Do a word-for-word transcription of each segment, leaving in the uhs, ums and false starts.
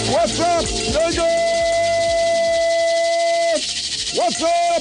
What's up, Lagos? What's up,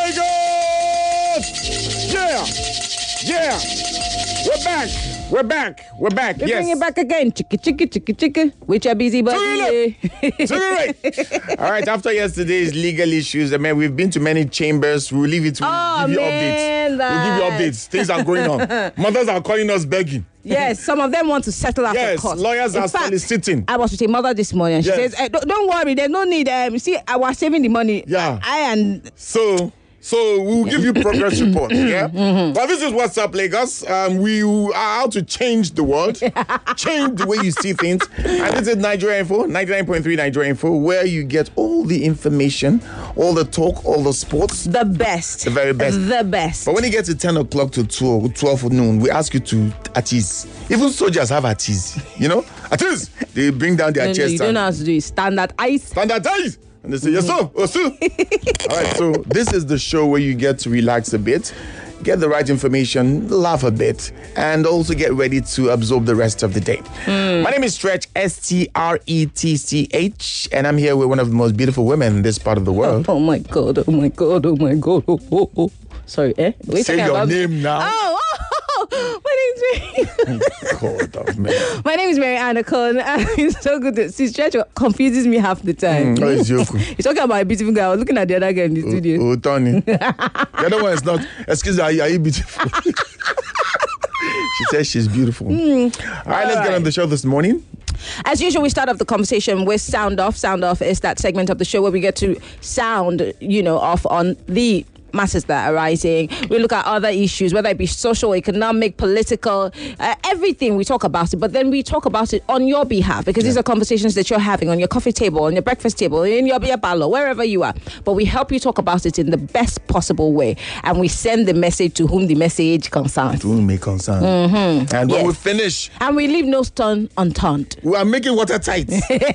Lagos? Yeah, yeah. We're back. We're back. We're back. We're yes. bringing back again. Chicka, chicka, chicka, chicka. With your busy body. To the right. All right. After yesterday's legal issues, I mean, we've been to many chambers. We'll leave it to Oh, give you man, updates. We'll give you updates. Things are going on. Mothers are calling us begging. Yes, some of them want to settle after Yes, court. lawyers In are fact, soliciting. I was with a mother this morning. She Yes. says, eh, don't, don't worry, there's no need. Um, you see, I was saving the money. Yeah. I and So, so we'll give you progress reports. Yeah. But this is What's Up, Lagos. Um, we are out to change the world, change the way you see things. And this is Nigeria Info, ninety-nine point three Nigeria Info, where you get all the information, all the talk, all the sports. the best. The very best. The best. But when you get to ten o'clock to twelve, twelve noon, we ask you to at ease. Even soldiers have at ease, you know? At ease. They bring down their no, no, chest. you don't and know how to do it. Standard ice. standardize. And they say, yes, sir. Oh, sir. All right, so this is the show where you get to relax a bit, get the right information, laugh a bit, and also get ready to absorb the rest of the day. Mm. My name is Stretch, S T R E T C H, and I'm here with one of the most beautiful women in this part of the world. Oh, my God. Oh, my God. Oh, my God. Oh, oh, oh. Sorry, eh? What are you Say talking your about? name now. Oh, oh, oh. My name's Mary. God of man. My name is Mary Anna Cohen. It's so good to see. Stretch confuses me half the time. Mm, oh, it's joke. He's talking about a beautiful girl. I was looking at the other girl in the studio. Oh, Tony. The other one is not. Excuse me, are you, are you beautiful? She says she's beautiful. Mm. All right, let's All get right. on the show this morning. As usual, we start off the conversation with Sound Off. Sound Off is that segment of the show where we get to sound, you know, off on the matters that are arising. We look at other issues, whether it be social, economic, political, uh, everything. We talk about it, but then we talk about it on your behalf because yeah. these are conversations that you're having on your coffee table, on your breakfast table, in your beer parlor, wherever you are. But we help you talk about it in the best possible way, and we send the message to whom the message concerns. To whom may concern. Mm-hmm. And when yes. we finish, and we leave no stone unturned. we are making watertight.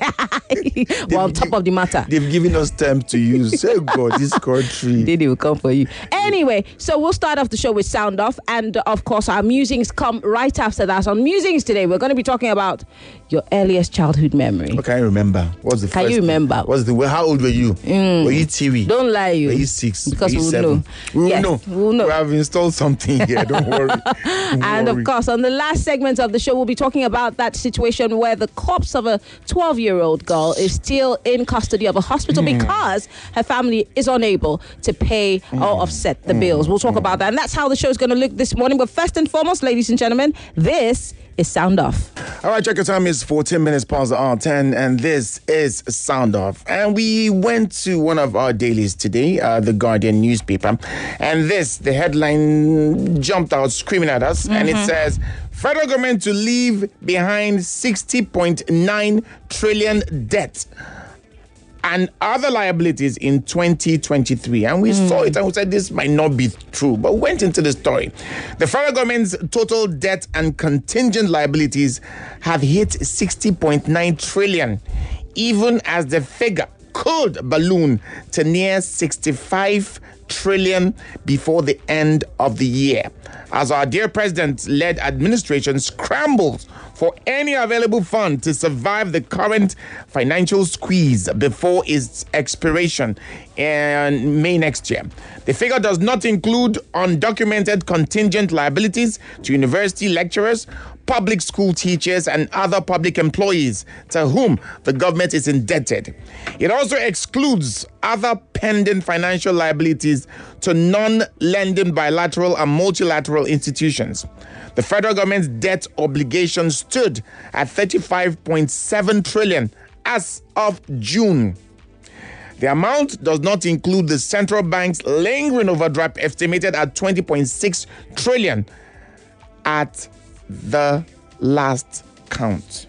We're on top of the matter. They've given us time to use. Say, God, this country. They will come for you. Anyway, so we'll start off the show with Sound Off, and uh, of course our musings come right after that. On musings today, we're going to be talking about your earliest childhood memory. What can you remember? What's the Can first you remember? Thing? What's the well, how old were you? Mm. Were you T V? Don't lie, you. Were you six? Because were you we'll seven? know. We will Yes, know. we'll know. We have installed something here. Don't worry. Don't And worry. of course, on the last segment of the show, we'll be talking about that situation where the corpse of a twelve-year-old girl is still in custody of a hospital mm. because her family is unable to pay mm. or offset the mm. bills. We'll talk mm. about that. And that's how the show is going to look this morning. But first and foremost, ladies and gentlemen, this is Sound Off. All right, check your time. It's fourteen minutes past the hour ten, and this is Sound Off. And we went to one of our dailies today, uh, the Guardian newspaper, and this, the headline jumped out screaming at us, mm-hmm. and it says, federal government to leave behind sixty point nine trillion debt and other liabilities in twenty twenty-three. And we mm. saw it and we said this might not be true, but went into the story. The federal government's total debt and contingent liabilities have hit sixty point nine trillion, even as the figure could balloon to near sixty-five trillion before the end of the year, as our dear president-led administration scrambles for any available fund to survive the current financial squeeze before its expiration in May next year. The figure does not include undocumented contingent liabilities to university lecturers, public school teachers, and other public employees to whom the government is indebted. It also excludes other pending financial liabilities to non-lending bilateral and multilateral institutions. The federal government's debt obligation stood at thirty-five point seven trillion as of June. The amount does not include the central bank's lingering overdraft estimated at twenty point six trillion at the last count.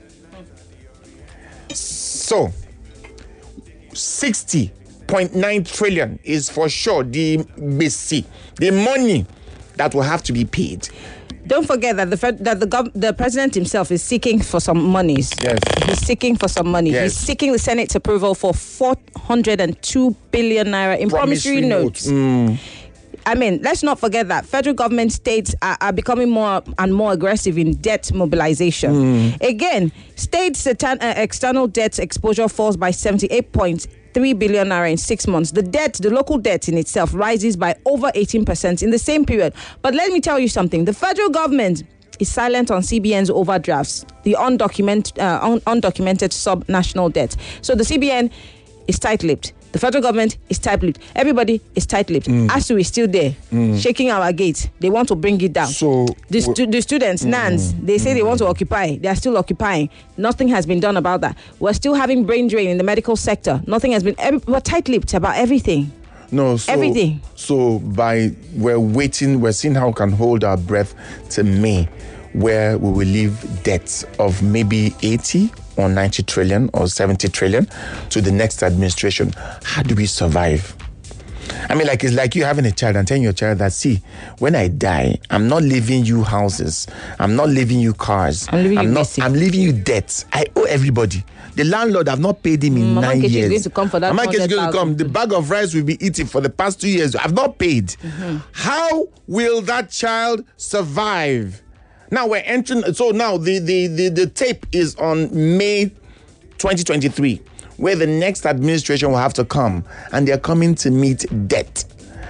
So, sixty point nine trillion is for sure the B C, the money that will have to be paid. Don't forget that the Fed, that the gov, the president himself is seeking for some monies. Yes. He's seeking for some money. Yes. He's seeking the Senate's approval for four hundred two billion naira in promissory, Promissory notes. note. Mm. I mean, let's not forget that federal government states are, are becoming more and more aggressive in debt mobilization. Mm. Again, states' uh, external debt exposure falls by seventy-eight point three billion naira in six months. The debt, the local debt in itself, rises by over eighteen percent in the same period. But let me tell you something. The federal government is silent on C B N's overdrafts, the undocumented, uh, un- undocumented sub-national debt. So the C B N is tight-lipped. The federal government is tight-lipped. Everybody is tight-lipped. Mm. A S U is still there, mm. shaking our gates. They want to bring it down. So the, stu- the students, mm. NANS, they say mm. they want to occupy. They are still occupying. Nothing has been done about that. We're still having brain drain in the medical sector. Nothing has been... Every, we're tight-lipped about everything. No, so, everything. So by we're waiting, we're seeing how we can hold our breath to May, where we will leave debts of maybe eighty or ninety trillion or seventy trillion to the next administration. How do we survive? I mean, like, it's like you having a child and telling your child that, see, when I die, I'm not leaving you houses. I'm not leaving you cars. I'm leaving I'm you not. missing. I'm leaving you debts. I owe everybody. The landlord have not paid him in Mama nine Kechi years. is going to come for that. Mama Kechi is going to come. The bag of rice will be eaten for the past two years. I've not paid. Mm-hmm. How will that child survive? Now we're entering. So now the the the, the tape is on May twenty twenty-three, where the next administration will have to come, and they're coming to meet debt.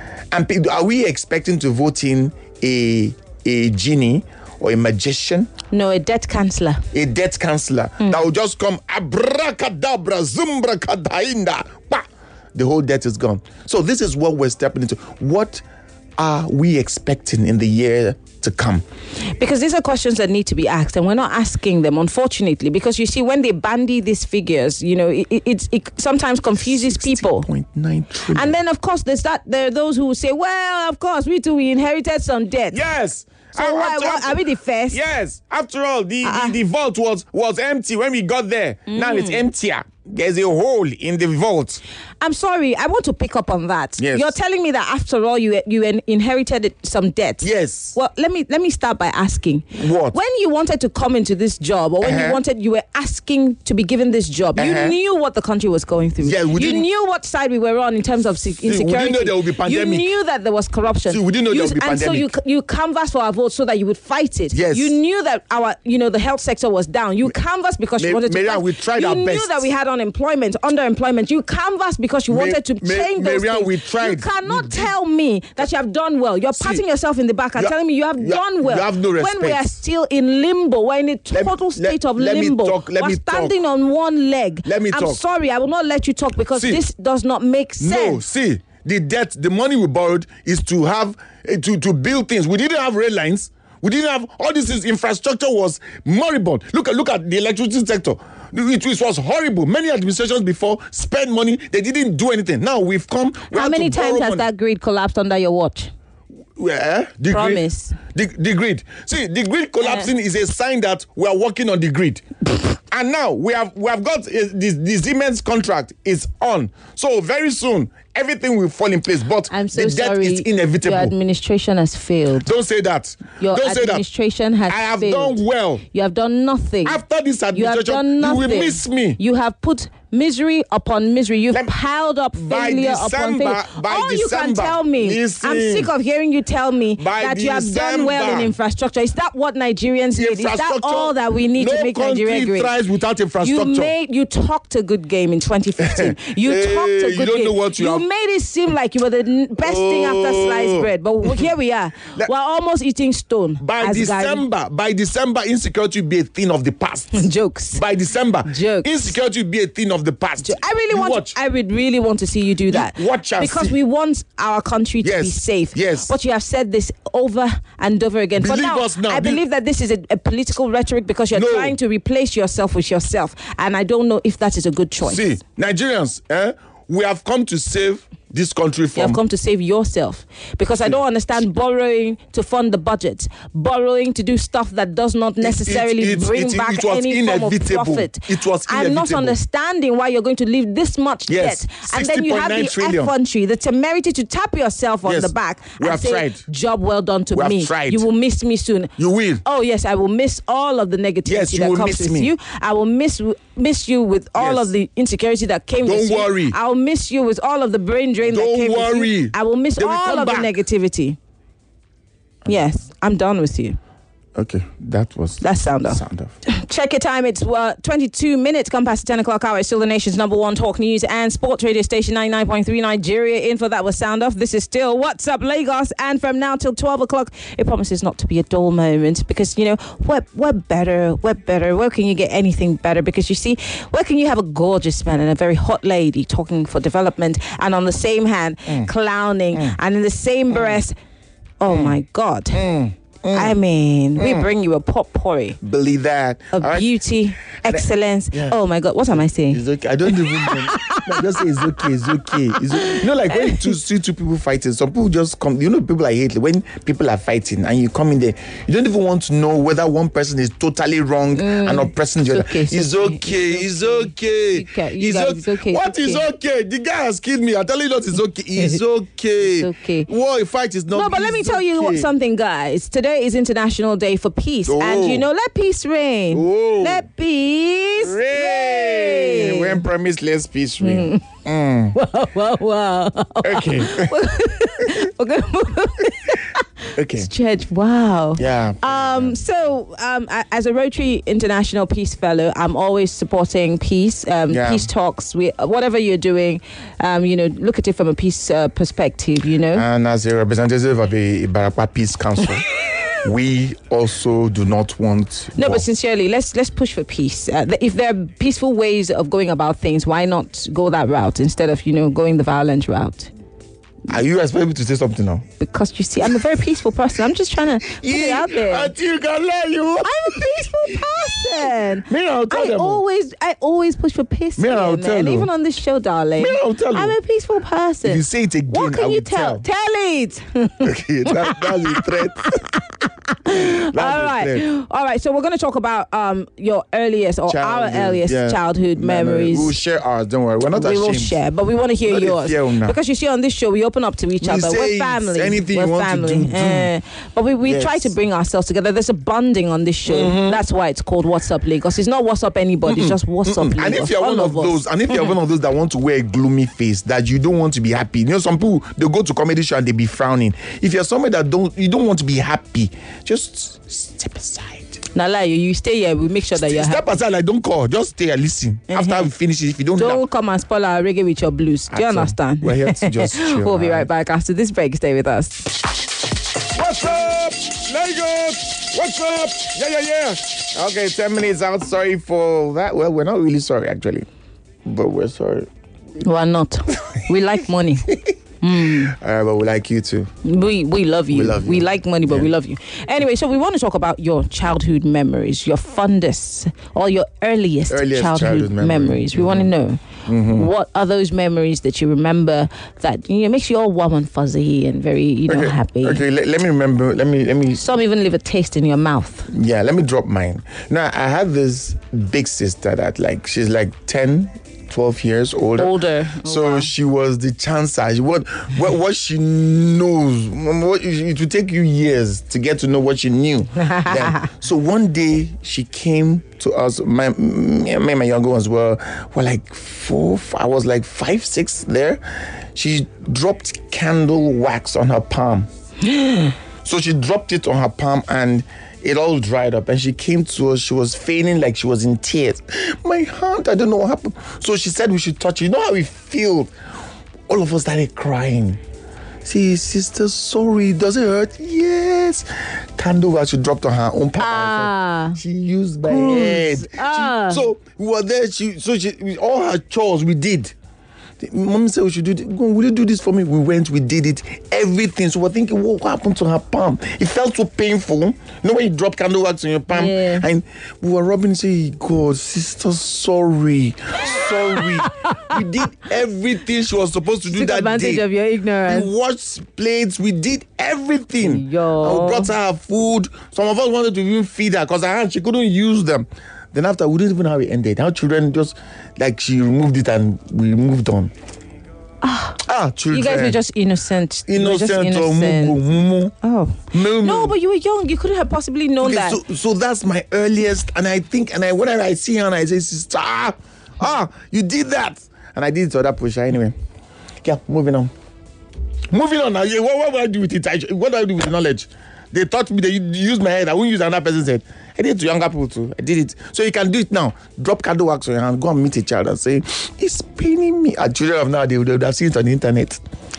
And are we expecting to vote in a a genie or a magician? No, a debt counselor. A debt counselor mm. that will just come, abracadabra, zumbra kadainda, bah, the whole debt is gone. So this is what we're stepping into. What are we expecting in the year to come? Because these are questions that need to be asked, and we're not asking them, unfortunately, because you see, when they bandy these figures, you know, it, it, it sometimes confuses people. sixty point nine trillion. And then, of course, there's that there are those who say, well, of course, we too, we inherited some debt. Yes. So uh, why, why, are we the first? Yes. After all, the, uh-uh. the, the vault was, was empty when we got there. Mm. Now it's emptier. There's a hole in the vault. I'm sorry, I want to pick up on that. Yes. You're telling me that after all, you you inherited some debt. Yes. Well, let me let me start by asking. What? When you wanted to come into this job, or when uh-huh. you wanted, you were asking to be given this job, uh-huh. you knew what the country was going through. Yeah, we you didn't, knew what side we were on in terms of se- insecurity. We didn't know there would be pandemic. You knew that there was corruption. See, we didn't know you, there would be and pandemic. And so you you canvassed for our vote so that you would fight it. Yes. You knew that our you know the health sector was down. You canvassed because Ma- you wanted to. Mariam, fight. we tried you our knew best. that we had unemployment, underemployment. You canvassed because you Ma- wanted to Ma- change those Mariam, things. we tried. You cannot tell me that you have done well. You're See, patting yourself in the back and you, telling me you have you, done well. You have no respect. When we are still in limbo, we're in a total let, state let, of let limbo. Me talk, let we're me standing talk. on one leg. Let me I'm talk. sorry, I will not let you talk because See, this does not make sense. No, see, the debt, the money we borrowed is to have, uh, to, to build things. We didn't have rail lines. We didn't have, all this is, infrastructure was moribund. Look at, look at the electricity sector. It, it was horrible. Many administrations before spent money. They didn't do anything. Now we've come. We How many times has money. that grid collapsed under your watch? Where? The Promise. Grid, the, the grid. See, the grid collapsing uh, is a sign that we are working on the grid. And now we have we have got uh, this, this Siemens contract is on. So very soon everything will fall in place. But I'm so the debt sorry, is inevitable. Your administration has failed. Don't say that. Your Don't administration say that. has I have failed. done well. You have done nothing. After this administration, you, have done nothing. you will miss me. You have put misery upon misery. You've Let, piled up failure December, upon failure. By All December, you can tell me, listen, I'm sick of hearing you tell me that December, you have done well in infrastructure. Is that what Nigerians need? Is that all that we need no to make Nigeria great? No country thrives without infrastructure. You made, you talked a good game in twenty fifteen. You hey, talked a good you don't game. Know what you you have. made it seem like you were the best oh. thing after sliced bread. But here we are. Let, we're almost eating stone. By December, Gary. by December, insecurity will be a thing of the past. Jokes. By December, Jokes. insecurity will be a thing of the past. Jo- I really you want. Watch. I would really want to see you do that. You watch and because see. we want our country to yes. be safe. Yes. But you have said this over and over again. Believe but now, us now. I Be- believe that this is a, a political rhetoric because you're no. trying to replace yourself with yourself, and I don't know if that is a good choice. See, Nigerians, eh, we have come to save this country from. You have come to save yourself because I don't understand borrowing to fund the budget, borrowing to do stuff that does not necessarily it, it, bring it, back it was any form of profit. It was inevitable. I'm not understanding why you're going to leave this much yes. debt, and then you have the trillion. effrontery, the temerity to tap yourself on yes. the back we and have say, tried. "Job well done to we me. Have tried. You will miss me soon." You will. Oh yes, I will miss all of the negativity yes, you that will comes miss with me. you. I will miss miss you with all Yes. of the insecurity that came Don't with you. worry. I'll miss you with all of the brain drain Don't that came with worry. you. I will miss They will all come of back. the negativity. Yes, I'm done with you. Okay, that was That's sound off. sound off. Check your time. It's uh, twenty-two minutes come past the ten o'clock hour. It's still the nation's number one talk news and sports radio station ninety-nine point three Nigeria. Info that was sound off. This is still What's Up Lagos. And from now till twelve o'clock, it promises not to be a dull moment because, you know, we're, we're better. We're better. Where can you get anything better? Because you see, where can you have a gorgeous man and a very hot lady talking for development and on the same hand, Mm. clowning Mm. and in the same breath, oh Mm. my God. Mm. Mm. I mean, we bring you a potpourry Believe that. of All right? beauty, excellence. Yeah. Oh my God, what am I saying? It's okay. I don't even know. No, just say it's okay. It's okay. It's okay. You know, like when you see two people fighting, some people just come. You know, people I hate when people are fighting and you come in there. You don't even want to know whether one person is totally wrong Mm. and oppressing the It's other. okay, it's It's okay, okay. It's okay. You can- you It's guys, okay. it's okay, What it's is okay. okay? The guy has killed me. I tell you that it's okay. It's okay. It's okay. War, a fight is not. No, but let me it's tell you what okay. something, guys. Today is International Day for Peace. Oh. And, you know, let peace reign. Oh. Let peace Rain. reign. When promise, let's peace reign. Mm. Wow, wow, wow. Okay. We're gonna move. Okay. Church, wow. Yeah. Um, so, um, a- as a Rotary International Peace Fellow, I'm always supporting peace, um, Yeah. peace talks. We, whatever you're doing, um, you know, look at it from a peace uh, perspective. You know, And as a representative of the Ibarapa Peace Council, we also do not want. no, war. but sincerely, let's let's push for peace. Uh, th- if there are peaceful ways of going about things, why not go that route instead of you know going the violent route? Are you expecting me to say something now? Because you see, I'm a very peaceful person. I'm just trying to put it out there. Until you can lie, you. I'm a peaceful person. Me, I'll tell I them. always, I always push for peace. Me, here, I'll man. tell you. Even on this show, darling. Me, I'll tell I'm you. a peaceful person. If you say it again, what can I you will tell? tell. Tell it. Okay, that, that's a threat. That's All a right, threat. all right. So we're going to talk about um your earliest or Childhood, our earliest yeah. childhood Memory. memories. We'll share ours. Don't worry. We're not we ashamed. will share, but we want to hear Not a yours fear now. because you see on this show we open up to each We other. say We're family. anything We're you want to family. do, do. Eh, but we, we Yes. try to bring ourselves together. There's a bonding on this show. Mm-hmm. That's why it's called What's Up Lagos. It's not What's Up anybody. It's just What's Up Lagos. And if you're All one of us. those, and if you're one of those that want to wear a gloomy face, that you don't want to be happy, you know, some people they go to comedy show and they be frowning. If you're somebody that don't, you don't want to be happy, just step aside. Now, lie, you, you stay here. We make sure that you're Step happy. aside, like don't call, just stay and listen. After we finish it, if you don't, Don't come and spoil our reggae with your blues. Do you At all. understand? We're here to just chill, We'll be right alright? back after this break. Stay with us. What's up, Lagos? What's up? Yeah, yeah, yeah. Okay, ten minutes out. Sorry for that. Well, we're not really sorry actually, but we're sorry. We're not. We like money. Uh, but we like you too. We we love you. We love you. We like money, but Yeah. we love you. Anyway, so we want to talk about your childhood memories, your fondest or your earliest, Earliest childhood, childhood memory. memories. We want to know what are those memories that you remember that you know makes you all warm and fuzzy and very you know Okay, happy. okay. Let, let me remember. Let me let me. Some even leave a taste in your mouth. Yeah, let me drop mine. Now I have this big sister that like she's like ten, twelve years older. Older. Oh, So wow. she was the chancer. What what what she knows. What, it would take you years to get to know what she knew. Then. So one day she came to us. My me and my younger ones were were like four. I was like five, six there. She dropped candle wax on her palm. So she dropped it on her palm and it all dried up. And she came to us. She was feigning like she was in tears. My hand, I don't know what happened. So she said we should touch it. You know how we feel? All of us started crying. See, sister, sorry. Does it hurt? Yes. Candle wax she dropped on her own palm. Ah. She used my head. She- Ah. so we were there. She so she we- all her chores we did. Mommy said we should do this. Go, will you do this for me? We went, we did it, everything. So we're thinking, what happened to her palm? It felt so painful. You know when you drop candle wax on your palm? Yeah. And we were rubbing and saying, God, sister, sorry. Sorry. We did everything she was supposed to do Took that advantage day. of your ignorance. We washed plates, we did everything. Yo. And we brought her her food. Some of us wanted to even feed her because her hands, she couldn't use them. Then after, we didn't even know how it ended. Our children just, like, she removed it and we moved on. Ah, Ah, children. You guys were just innocent. You were innocent, just or innocent. mugu, mumu. Oh. Mumu. No, but you were young. You couldn't have possibly known Okay, that. so, so that's my earliest, and I think, and I whenever I see her, and I say, sister, ah, ah, you did that, and I did it to other pusher anyway. Yeah, moving on. Moving on now. Yeah, what, what do I do with it? I, what do I do with the knowledge? They taught me, they use my head. I won't use another person's head. I did it to younger people too. I did it. So you can do it now. Drop candle wax on your hand. Go and meet a child and say, it's paining me. Our children of now, they would have seen it on the internet.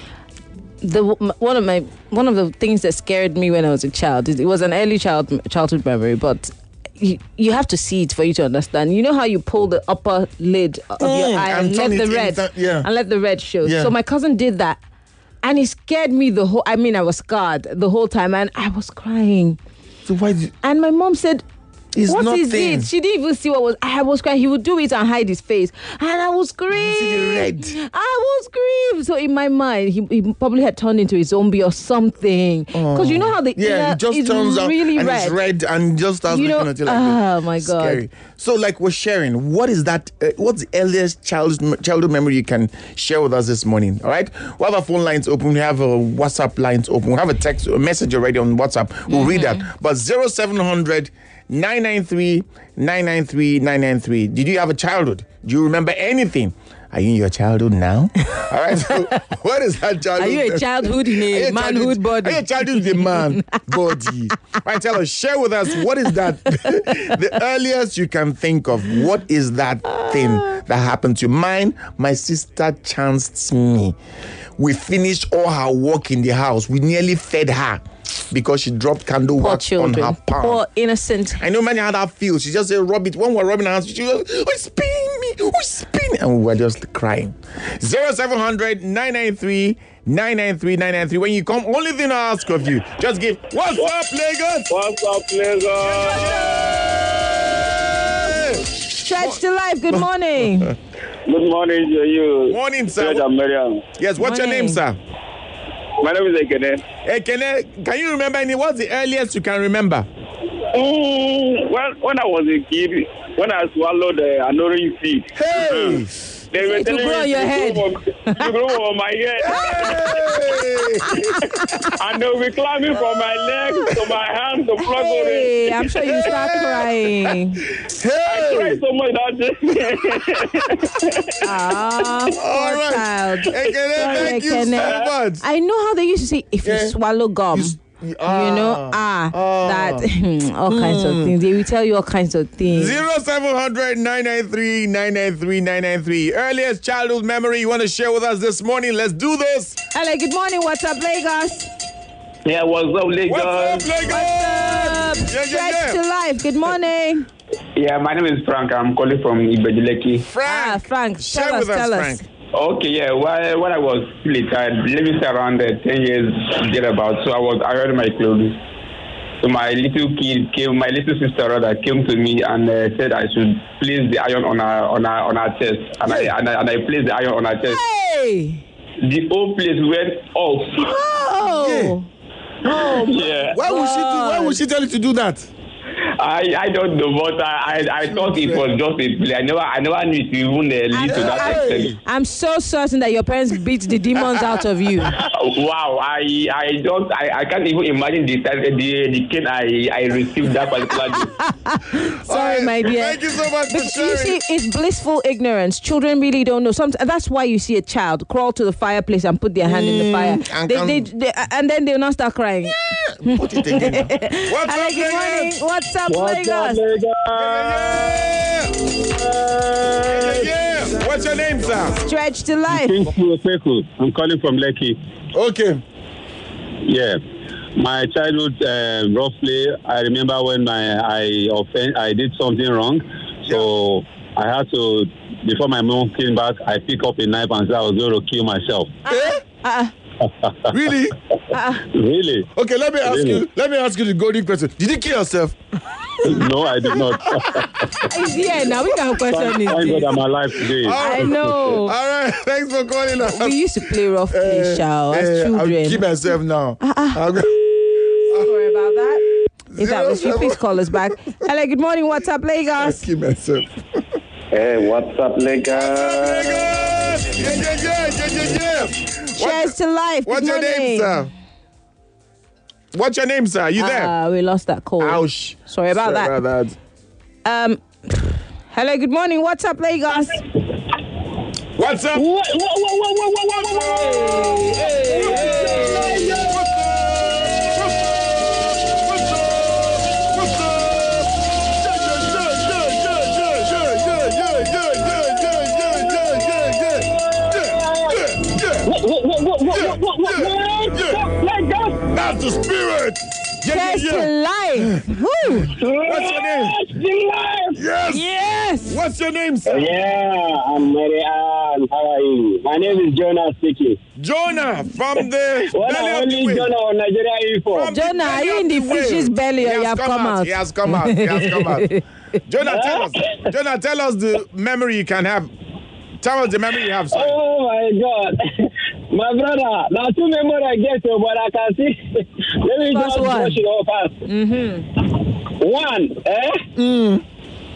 The one of my one of the things that scared me when I was a child, it was an early child childhood memory, but you, you have to see it for you to understand. You know how you pull the upper lid of Mm, your eye and and, turn let the it red inside, yeah. and let the red show. Yeah. So my cousin did that, and it scared me the whole. I mean, I was scarred the whole time, and I was crying. So why did you, And my mom said, it's what is nothing. it? She didn't even see what was. I was crying. He would do it and hide his face, and I would scream. see the red? I would scream. So in my mind, he, he probably had turned into a zombie or something. Because you know how the Yeah, ear it just is turns out really and red. it's red and just starts You looking know, at you like oh this. my God. Scary. So like we're sharing, what is that? Uh, what's the earliest childhood childhood memory you can share with us this morning? All right, we have our phone lines open. We have a WhatsApp lines open. We have a text, a message already on WhatsApp. We'll mm-hmm. read that. But zero seven hundred nine nine three nine nine three nine nine three. Did you have a childhood? Do you remember anything? Are you in your childhood now? All right. So what is that childhood? Are you a childhood in a manhood body? Are you a childhood in a man body? Right, tell us, share with us, what is that? The earliest you can think of, what is that thing that happened to you? Mine, my sister chanced me. We finished all her work in the house. We nearly fed her because she dropped candle Poor wax children. on her palm. Poor innocent. I know many how that feels. She just said, rub it. When we're rubbing her hands, she goes, oh, it's paining me. Oh, it's paining. And we were just crying. zero seven hundred nine nine three nine nine three nine nine three. When you come, only thing I ask of you, just give, what's up, Lagos? What's up, Lagos? Stretch to life. Good morning. Good morning to you. Morning, sir. George and Miriam. Yes, what's your Morning. name, sir? My name is Ekene. Hey, can, I, can you remember any? What's the earliest you can remember? Mm, when, when I was a kid, when I swallowed uh, an orange seed, Hey! they were It will telling grow on me your to head. grow on- to grow on my head. And they will be climbing from my legs to my hands to pluck Hey, orange. I'm sure you start crying. I cried Hey! so much that day. Ah, poor All right. child. Ekene, Sorry, thank you so Ekene. much. I know how they used to say, if Yeah. you swallow gum, You you, s- ah, know, ah, ah. that, all kinds of things. They will tell you all kinds of things. Zero seven hundred nine nine three nine nine three nine nine three. Earliest childhood memory you want to share with us this morning? Let's do this. Hello, good morning. What's up, Lagos? Yeah, what's up, Lagos? What's up, Lagos? What's up? Yeah, yeah, Stretch yeah. to life. Good morning. Yeah, my name is Frank. I'm calling from Ibejileki. Frank. Ah, Frank, Share tell us, with us, tell us. Frank. Okay, yeah. While, when I was still a child, let me say around uh, ten years thereabout. So I was ironing my clothes. So my little kid came, my little sister rather came to me and uh, said I should place the iron on her on her on her chest, and Yeah. I and I, and I placed the iron on her chest. Hey! The whole place went off. Oh! Oh, Yeah, Why would she do? Why would she tell you to do that? I I don't know, but I I, I thought it was just a play. I never I never knew it even uh, lead to that I'm, extent. I'm so certain that your parents beat the demons out of you. Wow, I I don't I, I can't even imagine the the the cane I I received that particular day. Sorry, All my dear. Thank you so much for But you sharing. see, it's blissful ignorance. Children really don't know. Sometimes that's why you see a child crawl to the fireplace and put their hand in the fire, and they, come- they, they, and then they'll not start crying. Put it again. What's Hello, up, good morning. Lagos? What's up, What's up, Lagos? Yeah. Yeah, yeah. What's your name, sir? Stretch to life. I'm calling from Lekki. Okay. Yeah. My childhood, uh, roughly, I remember when my I offend, I did something wrong. So I had to, before my mom came back, I pick up a knife and said I was going to kill myself. Eh? Uh, Really? Really? Okay, let me ask Really? you. Let me ask you the golden question. Did you kill yourself? No, I did not. he's here now. We can question Thank this. God I'm alive today. I know. All right. Thanks for calling us. We used to play rough play, Shao, as Eh, I'll children. keep myself now. I'll go- Sorry about that. If that was you, Zero please call us back. Hello, good morning. What's up, I'll Lagos? keep myself. Hey, what's up, Lagos? Lagos! yes, yeah, yeah, yeah, yeah, yeah, yeah. Cheers to life. What's Good your name, morning. sir? What's your name, sir? You there? Uh, we lost that call. Ouch. Sorry about Sorry that. about that. Um, hello, good morning. What's up, Lagos? What's up? What, what, what, what, what, what, what, what? Hey, hey, hey. What's up? What's up? What's up? What, what, what, what, what, what, what, what? Like that? That's the spirit. Yeah, yeah, Cheers yeah. to life. Woo. What's your name? Yes. Yes. What's your name, sir? Yeah, I'm Marianne. How are you? My name is Jonah speaking. Jonah from the What belly are of the only whale. Jonah on Nigeria info? From the Jonah, are belly you of in the whale. fish's belly or He you has have come come out? He has come out. He has come out. Jonah, tell us. Jonah, tell us the memory you can have. Tell us the memory you have, sir. Oh my God. My brother, now two memory I get to, but I can see. Let me First just one. brush it off fast. Mm-hmm. One, eh? Mm.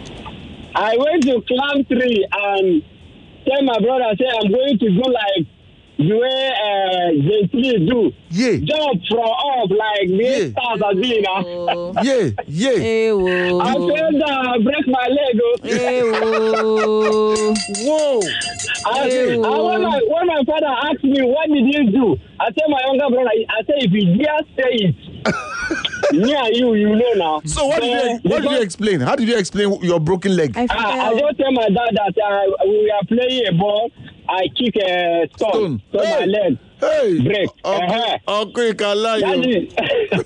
I went to climb tree and tell my brother, say I'm going to go like the way uh, J three do. Yeah. Jump from up like Yeah. this stars are doing now. Oh. Yeah, yeah. Hey, whoa. I fell down, break my leg. Oh. Hey, whoa. Whoa. I, Ew. I, when, my, when my father asked me, what did you do? I tell my younger brother, I say, if you dare say it, me and you, you know now. So what did you what did you explain? How did you explain your broken leg? I I, I fell. just tell my dad that uh, we are playing a ball. I kick a stone, Stone. so Hey. my leg Hey. break. Uncle, Uh-huh. Uncle, you can lie. That you. is.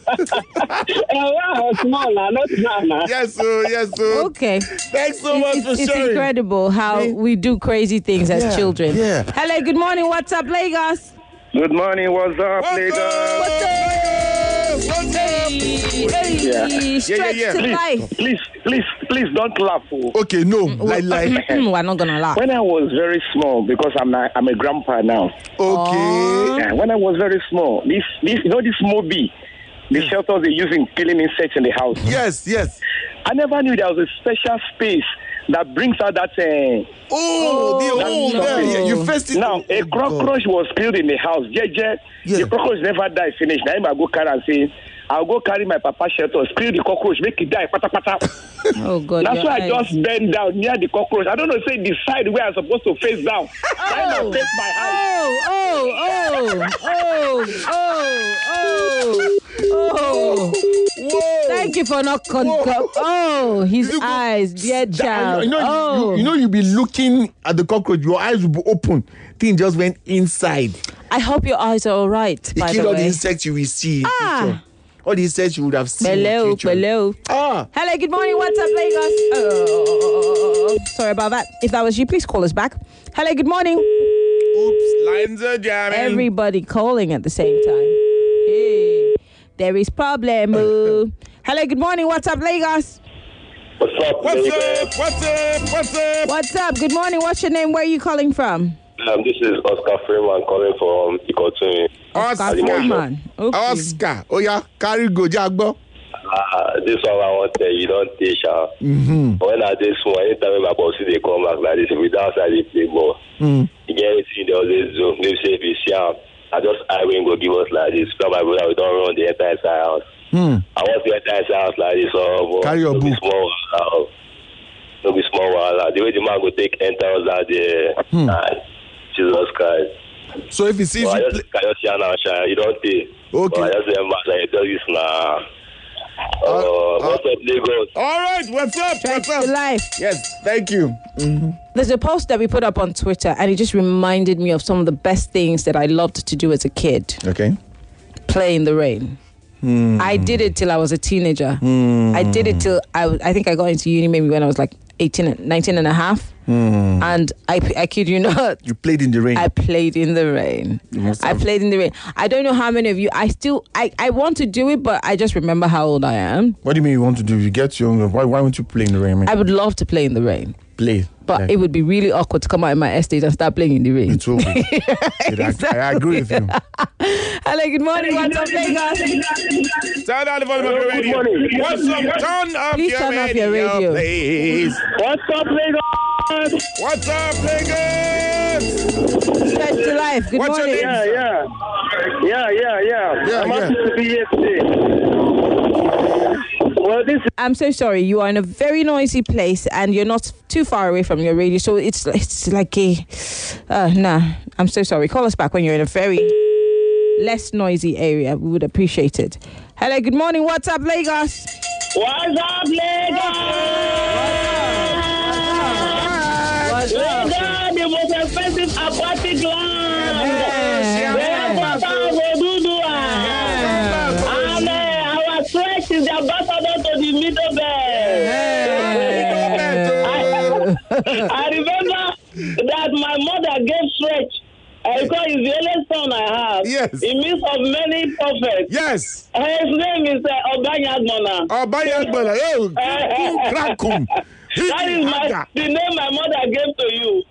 Uh, I was small now, not now. now. Yes, sir. Yes, sir. Okay. Thanks so much It's, for it's sharing. incredible how Me- we do crazy things as Yeah, children. yeah. Hello, good morning. What's up, Lagos? Good morning. What's up, What's Lagos? up? What's Lagos? What's up? Hey, Yeah. stretch yeah, yeah. to Please, life. please, please, please don't laugh. oh. Okay, no. Like, like. We're not gonna laugh. When I was very small, because I'm a, I'm a grandpa now. Okay. Yeah, when I was very small, this this you know this Moby, the shelters they use in killing insects in the house. Yes, yes. I never knew there was a special space that brings out that. Uh, Oh, the that's hole there. something. Yeah, you first. now a Oh, God. cockroach was killed in the house. Yeah, yeah. Yeah. The cockroach never died. Finish. Now I go carry and say, I'll go carry my papa shelter, kill the cockroach, make it die. Pata pata. Oh God. That's your why I eyes. just bend down near the cockroach. I don't know, say the side where I'm supposed to face down. Trying to face my eyes. Oh, oh, oh, oh, oh, oh, oh. Thank you for not con- Whoa. con- Oh, his You go- eyes, dear That- child. You know, oh, you, you know, you'll be looking at the cockroach, your eyes will be open. Thing just went inside. I hope your eyes are all right. It By killed the all the way. insects you will see. in Ah. future. All the insects you would have seen. in Hello, future. hello. Ah. Hello, good morning. What's up, Lagos? Oh, sorry about that. If that was you, please call us back. Hello, good morning. Oops, lines are jamming. Everybody calling at the same time. Hey, there is problem. oh. Hello, good morning. What's up, Lagos? What's up, What's Lagos? up? What's up? What's up? What's up? Good morning. What's your name? Where are you calling from? Um, this is Oscar Freeman calling from Ikotun. Oscar. Freeman. Okay. Oscar. Oh yeah, carry go jagbo. Uh, this one I want to tell you, don't teach her. Mm-hmm. When I did small, anytime my boss they come back like this, if we downside they play ball, Mm. you get anything they always do. They say if you see him, I just I will go give us like this. Tell my brother we don't run the entire side house. Mm. I want the entire side house like this. So, Carry your no be book. small. Uh, no be small. Uh, the way the man go take enter us out there. Hmm. Uh, Jesus Christ. So if he sees Well, I you just, play, I just see now, Shine. You don't think. Okay. Well, I just say, man, like, do this now. Uh, Uh, what's up, Lagos? all right, what's up? Stretch What's to up? life. Yes, thank you. There's a post that we put up on Twitter, and it just reminded me of some of the best things that I loved to do as a kid. Okay. Play in the rain. I did it till I was a teenager. I did it till I, w- I think I got into uni maybe when I was like eighteen, and- nineteen and a half. And I, p- I kid you not, You played in the rain. I played in the rain. You must I have- played in the rain. I don't know how many of you, I still, I, I want to do it, but I just remember how old I am. What do you mean you want to do? You get younger. Why? Why won't you play in the rain? Man? I would love to play in the rain, play. but Like, it would be really awkward to come out in my estate and start playing in the rain. It will be. It- I, I agree with you. Hello, good morning. What's up, Lagos? Turn down the volume of your Good radio. morning. What's up? Turn up Please your turn off radio, your radio. please. What's up, Lagos? What's up, Lagos? Stretch to life. Good What's your morning. name? Yeah, yeah. Yeah, yeah, yeah. Yeah, I'm yeah. happy to be here today. Well, this I'm so sorry. You are in a very noisy place and you're not too far away from your radio. So it's it's like a... Uh, nah, I'm so sorry. Call us back when you're in a very less noisy area. We would appreciate it. Hello, good morning. What's up, Lagos? What's up, Lagos? What's up? Lagos, the most expensive aquatic land. Yeah. Where water will do do And uh, our stretch is the ambassador to the Middle Belt. I, I remember that my mother gave stretch. Uh, because he's the only son I have. Yes. In midst of many prophets. Yes. Uh, his name is uh, Obanyagmona. Oh, Bayagbala. Oh, Krakum. That is my, the name my mother gave to you.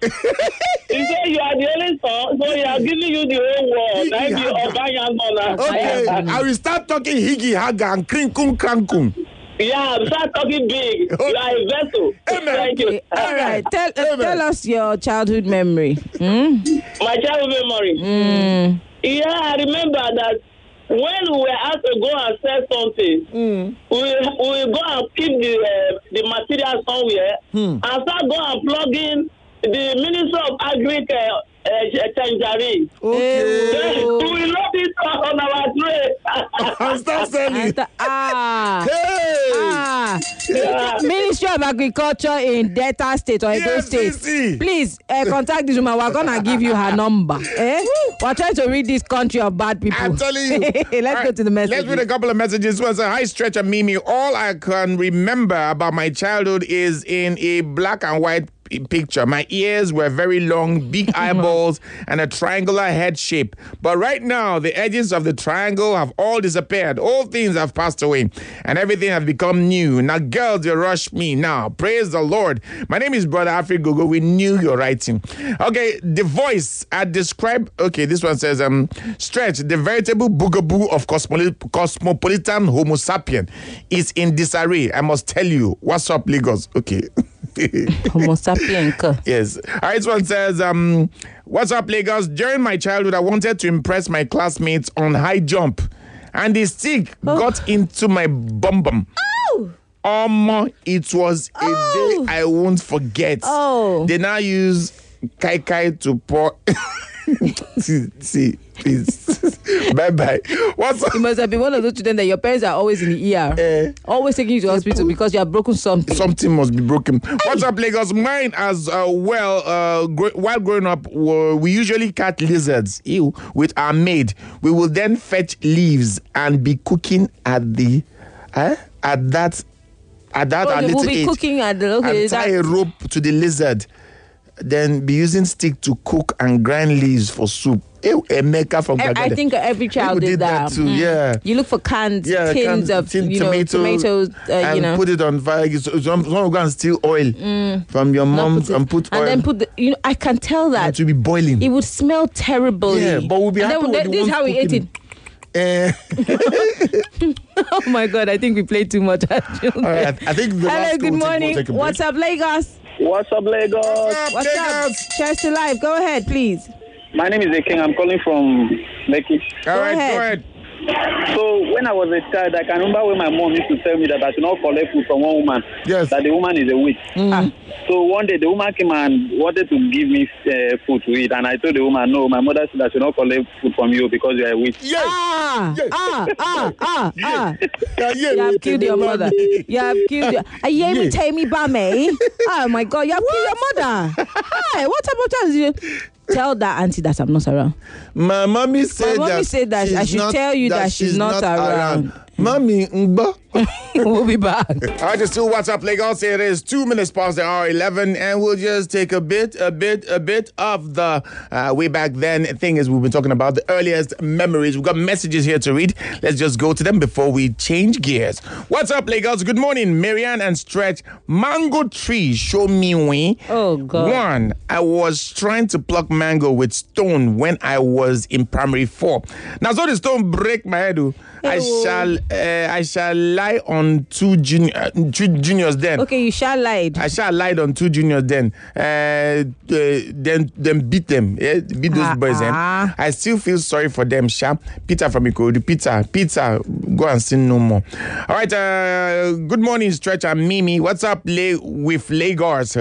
He said you are the only son, so he has given you the whole world. That is Obanyagmona. Okay, I will start talking Higi Haga and Krinkum Krankum. Yeah, start talking big. Okay. You are a vessel. Amen. Thank you. All right. Tell, uh, Amen. tell us your childhood memory. Hmm? My childhood memory. Mm. Yeah, I remember that when we were asked to go and sell something, Mm. we we go and keep the uh, the material somewhere Hmm. and start go and plug in the Minister of Agri uh, uh, Tangerine. Okay. Then we will load it on our tray. And start selling. And the- ah. Hey. Ah. Yeah. Ministry of Agriculture in Delta State or Edo E F C C. State. Please uh, contact this woman. We're gonna give you her number. Eh? We're trying to read this country of bad people. I'm telling you. Let's All go right, to the message. Let's read a couple of messages. One says, hi, Stretch and Mimi. All I can remember about my childhood is in a black and white p- picture. My ears were very long, big eyeballs, and a triangular head shape. But right now, the edges of the triangle have all disappeared. All things have passed away, and everything has become new. Now, girls, you rush me now. Praise the Lord. My name is Brother Afrigogo. We knew your writing. Okay, the voice I describe. Okay, this one says, um, Stretch, the veritable boogaboo of cosmoli- cosmopolitan Homo sapien is in disarray. I must tell you. What's up, Lagos? Okay. Homo sapien. Yes. All right, this one says, um, what's up, Lagos? During my childhood, I wanted to impress my classmates on high jump, and the stick Oh. got into my bum bum. Oh. Um, it was a Oh. day I won't forget. Oh. They now use kai kai to pour. see, see, please. Bye bye. What's up? You must have been one of those children that your parents are always in the E R. Eh. Always taking you to hospital because you have broken something. Something must be broken. What's up, Lagos? Mine as uh, well. Uh, gr- while growing up, uh, we usually catch lizards. Ew, with our maid. We will then fetch leaves and be cooking at the, eh? at that, at that Oh, our you will little be age. cooking at the okay. And tie that- a rope to the lizard. Then be using stick to cook and grind leaves for soup. Ew, Emeka from I, I Gagada. think every child People did that. too. Mm. Yeah. You look for canned Yeah, tins can- of tin you know, tomato, tomatoes, uh, and you know, put it on fire. So some someone go and steal oil from your not mom put it- and put and oil. then put the. You know, I can tell and that it will be boiling. it would smell terribly. Yeah, but we'll be and happy then, with the this is ones how we ate it. cooking. Eh, Oh my God! I think we played too much. all right, I think the Hello, last two good will take- morning. will take a break. What's up, Lagos? What's up, Lagos? What's up? Cheers to life. Go ahead, please. My name is King. I'm calling from Lekki. All Go right, ahead. go ahead. So when I was a child, I can remember when my mom used to tell me that I should not collect food from one woman. Yes. That the woman is a witch. Ah. So one day the woman came and wanted to give me uh, food to eat, and I told the woman, no, my mother said I should not collect food from you because you are a witch. Yes. Ah, Yes. ah, ah, ah, ah. Yeah, yeah, You have wait, killed wait, your wait, mother. wait. You have killed your. Are you able Yeah. to tell me about me? Oh my God, you have killed your mother. Hi, what about you? Tell that auntie that I'm not around. My mommy said mommy that said that she's I should not- tell you that she's not around. Mommy, ngba. We'll be back. All right, just still what's up, Lagos. It is two minutes past the hour eleven, and we'll just take a bit, a bit, a bit of the uh, way back then thing is we've been talking about the earliest memories. We've got messages here to read. Let's just go to them before we change gears. What's up, Lagos? Good morning, Marianne and Stretch. Mango tree, show me when. Oh God. One, I was trying to pluck mango with stone when I was in primary four. Now, so the stone break my head. oh. I Ew. shall uh, I shall lie on two, junior, uh, two juniors then. Okay, you shall lied. I shall lie on two juniors then. Uh, uh, then then beat them. Yeah? Beat those Ah, boys. Eh? ah. I still feel sorry for them, Sha. Peter from Ikorodu. Peter, Peter, go and sin no more. All right. Uh, good morning, Stretch and Mimi. What's up, Le- with Lagos?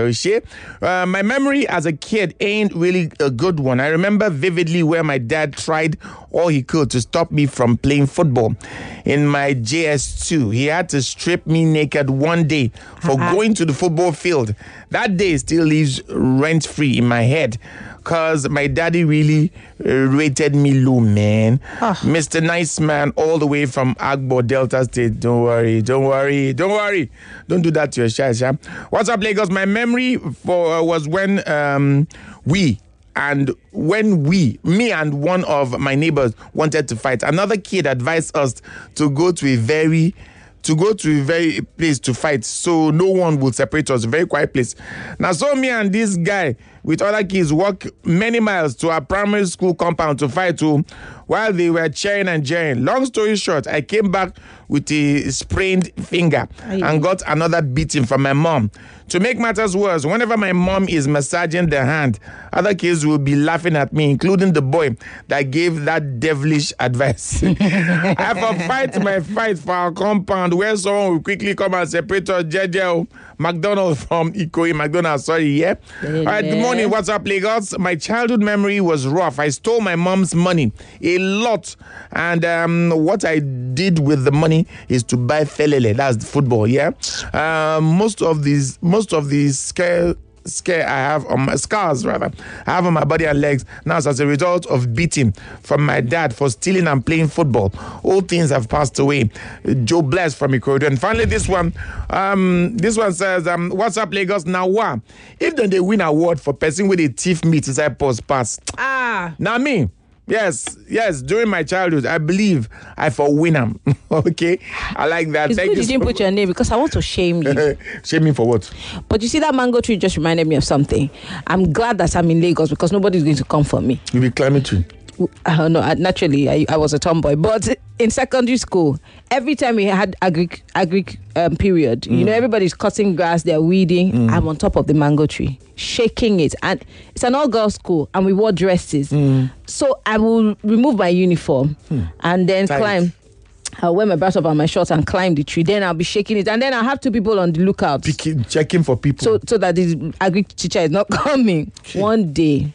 Uh, my memory as a kid ain't really a good one. I remember vividly where my dad tried all he could to stop me from playing football. In my J S two, he had to strip me naked one day for uh-huh. going to the football field. That day still lives rent-free in my head because my daddy really uh, rated me low, man. Oh. Mister Nice Man all the way from Agbo, Delta State. Don't worry, don't worry, don't worry. Don't do that to your child, yeah? What's up, Lagos? My memory for uh, was when um, we... And when we, me and one of my neighbors wanted to fight, another kid advised us to go to a very, to go to a very place to fight, so no one will separate us. A very quiet place. Now, so me and this guy with other kids walk many miles to our primary school compound to fight too, while they were cheering and jeering. Long story short, I came back with a sprained finger Aye. and got another beating from my mom. To make matters worse, whenever my mom is massaging the hand, other kids will be laughing at me, including the boy that gave that devilish advice. I have to fight my fight for our compound where someone will quickly come and separate us. J J McDonald from Ikoyi. McDonald, sorry, yeah? All right, good morning. What's up, Lagos? My childhood memory was rough. I stole my mom's money, a lot. And um, what I did with the money is to buy felele. That's the football, yeah? Um, most of these... Most of these scare, scare I have on my scars, rather, I have on my body and legs now as a result of beating from my dad for stealing and playing football. All things have passed away. Joe Bless from Ikorodu. And finally, this one, um, this one says, um, "What's up, Lagos? Now, what if then they win award for person with a thief meat inside post pass? Ah, now me." Yes, yes. During my childhood, I believe I for win them. Okay, I like that. It's Thank good you. You didn't so put your name because I want to shame you. Shame me for what? But you see, that mango tree just reminded me of something. I'm glad that I'm in Lagos because nobody's going to come for me. You'll be climbing tree. I don't know. Naturally, I, I was a tomboy, but in secondary school, every time we had agri agri um, period, mm. you know, everybody's cutting grass, they're weeding. Mm. I'm on top of the mango tree, shaking it, and it's an all-girls school, and we wore dresses. Mm. So I will remove my uniform mm. and then Tight. climb. I'll wear my brass up on my shorts and climb the tree. Then I'll be shaking it, and then I'll have two people on the lookout, Picking, checking for people, so so that the agri teacher is not coming. One day.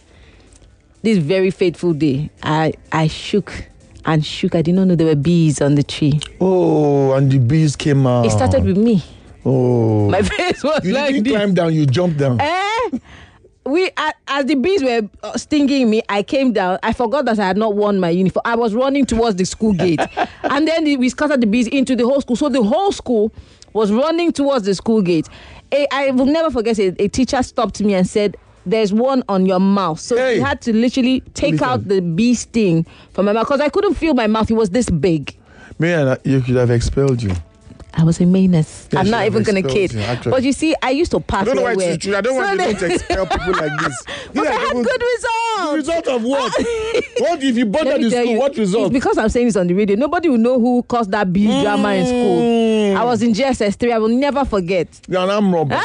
This very fateful day, I, I shook and shook. I did not know there were bees on the tree. Oh, and the bees came out. It started with me. Oh. My face was you like didn't this. climb down, you jumped down. Eh? We, as the bees were stinging me, I came down. I forgot that I had not worn my uniform. I was running towards the school gate. And then we scattered the bees into the whole school. So the whole school was running towards the school gate. A, I will never forget it. A teacher stopped me and said, "There's one on your mouth." So hey. he had to literally take Listen. out the bee sting from my mouth because I couldn't feel my mouth. It was this big. Man, you could have expelled you. I was a menace. They I'm not even going to kid. You, but you see, I used to pass I don't know why away. it's true. I don't so want they... you to expel people like this. But I had people... good results. The result of what? What if you bought the school? You, what result? It's because I'm saying this on the radio. Nobody will know who caused that bee mm. drama in school. I was in J S S three. I will never forget. You're an arm robber.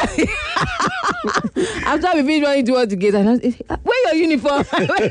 After we finished running towards the gate, I was, "Where your uniform?"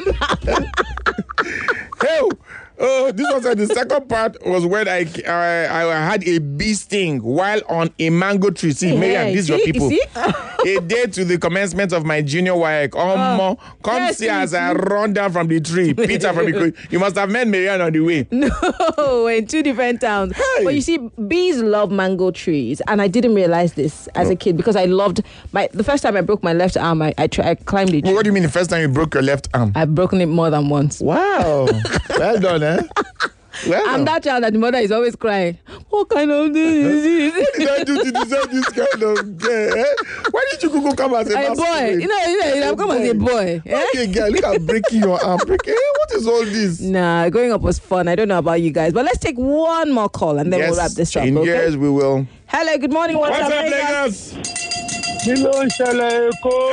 Hey, oh, this was uh, the second part was when I, I I had a bee sting while on a mango tree. See, yeah, Miriam, these are your people. A day to the commencement of my junior Y E C. Um, uh, come yes, see as I run down from the tree. Peter from the You must have met Miriam on the way. No, in two different towns. Hey. But you see, bees love mango trees, and I didn't realize this as oh. a kid because I loved my. The first time I broke my left arm, I I, try, I climbed it. Well, what do you mean the first time you broke your left arm? I've broken it more than once. Wow, well done, eh? Well, I'm that child that the mother is always crying. What kind of thing is this? What did I do to deserve this kind of girl? Eh? Why did you go come as a, a boy? You know, you know, you know come as a boy. Eh? Okay, girl, look at breaking your arm. Breaking. Eh? What is all this? Nah, growing up was fun. I don't know about you guys, but let's take one more call and then yes, we'll wrap this up. In okay? years we will. Hello, good morning. What's, What's up, up, Lagos? Hello, Shaleko.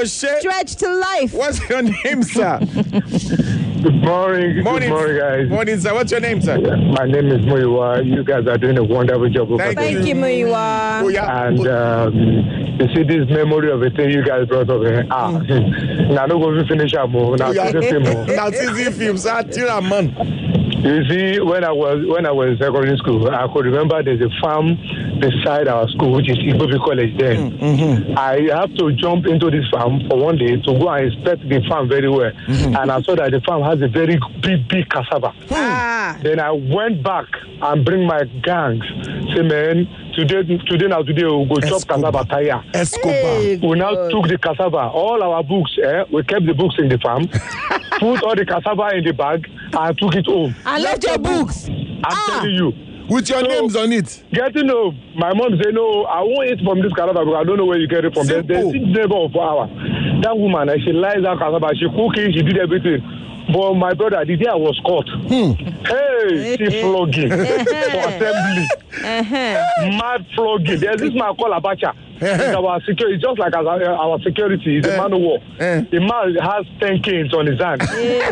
Oshe, Stretch to life. what's your name, sir? Good morning. Morning. Good morning, guys. Morning, sir. What's your name, sir? My name is Muiwa. You guys are doing a wonderful job over Thank there. Thank you, Muiwa. Oh, yeah. And um, you see this memory of a thing you guys brought up here. Ah, now don't go to finish up more. Now Oh, yeah. to film more. Now, T V films, sir. Tira, man. You see, when I was when I was in secondary school, I could remember there's a farm beside our school, which is Igbobi College. Then Mm-hmm. I have to jump into this farm for one day to go and inspect the farm very well. Mm-hmm. And I saw that the farm has a very big, big cassava. Ah. Then I went back and bring my gangs. Say, man, today, today now today we'll go chop Escobar. cassava tire. Escobar. Hey. We now took the cassava, all our books, eh? We kept the books in the farm, put all the cassava in the bag, and took it home. And left your books. I'm Ah. telling you. With your So- names on it. Getting home, my mom said, no, I won't eat from this cassava because I don't know where you get it from. There's Simple. the neighbor of ours. That woman, eh, she lies that cassava, she cooking, she did everything. But my brother, the day I was caught, hey, she flogging for assembly. Uh-huh. Mad flogging. There's this man called Abacha. It's our security, just like as our, our security, he's a man of war. Eh. The man has ten canes on his hand.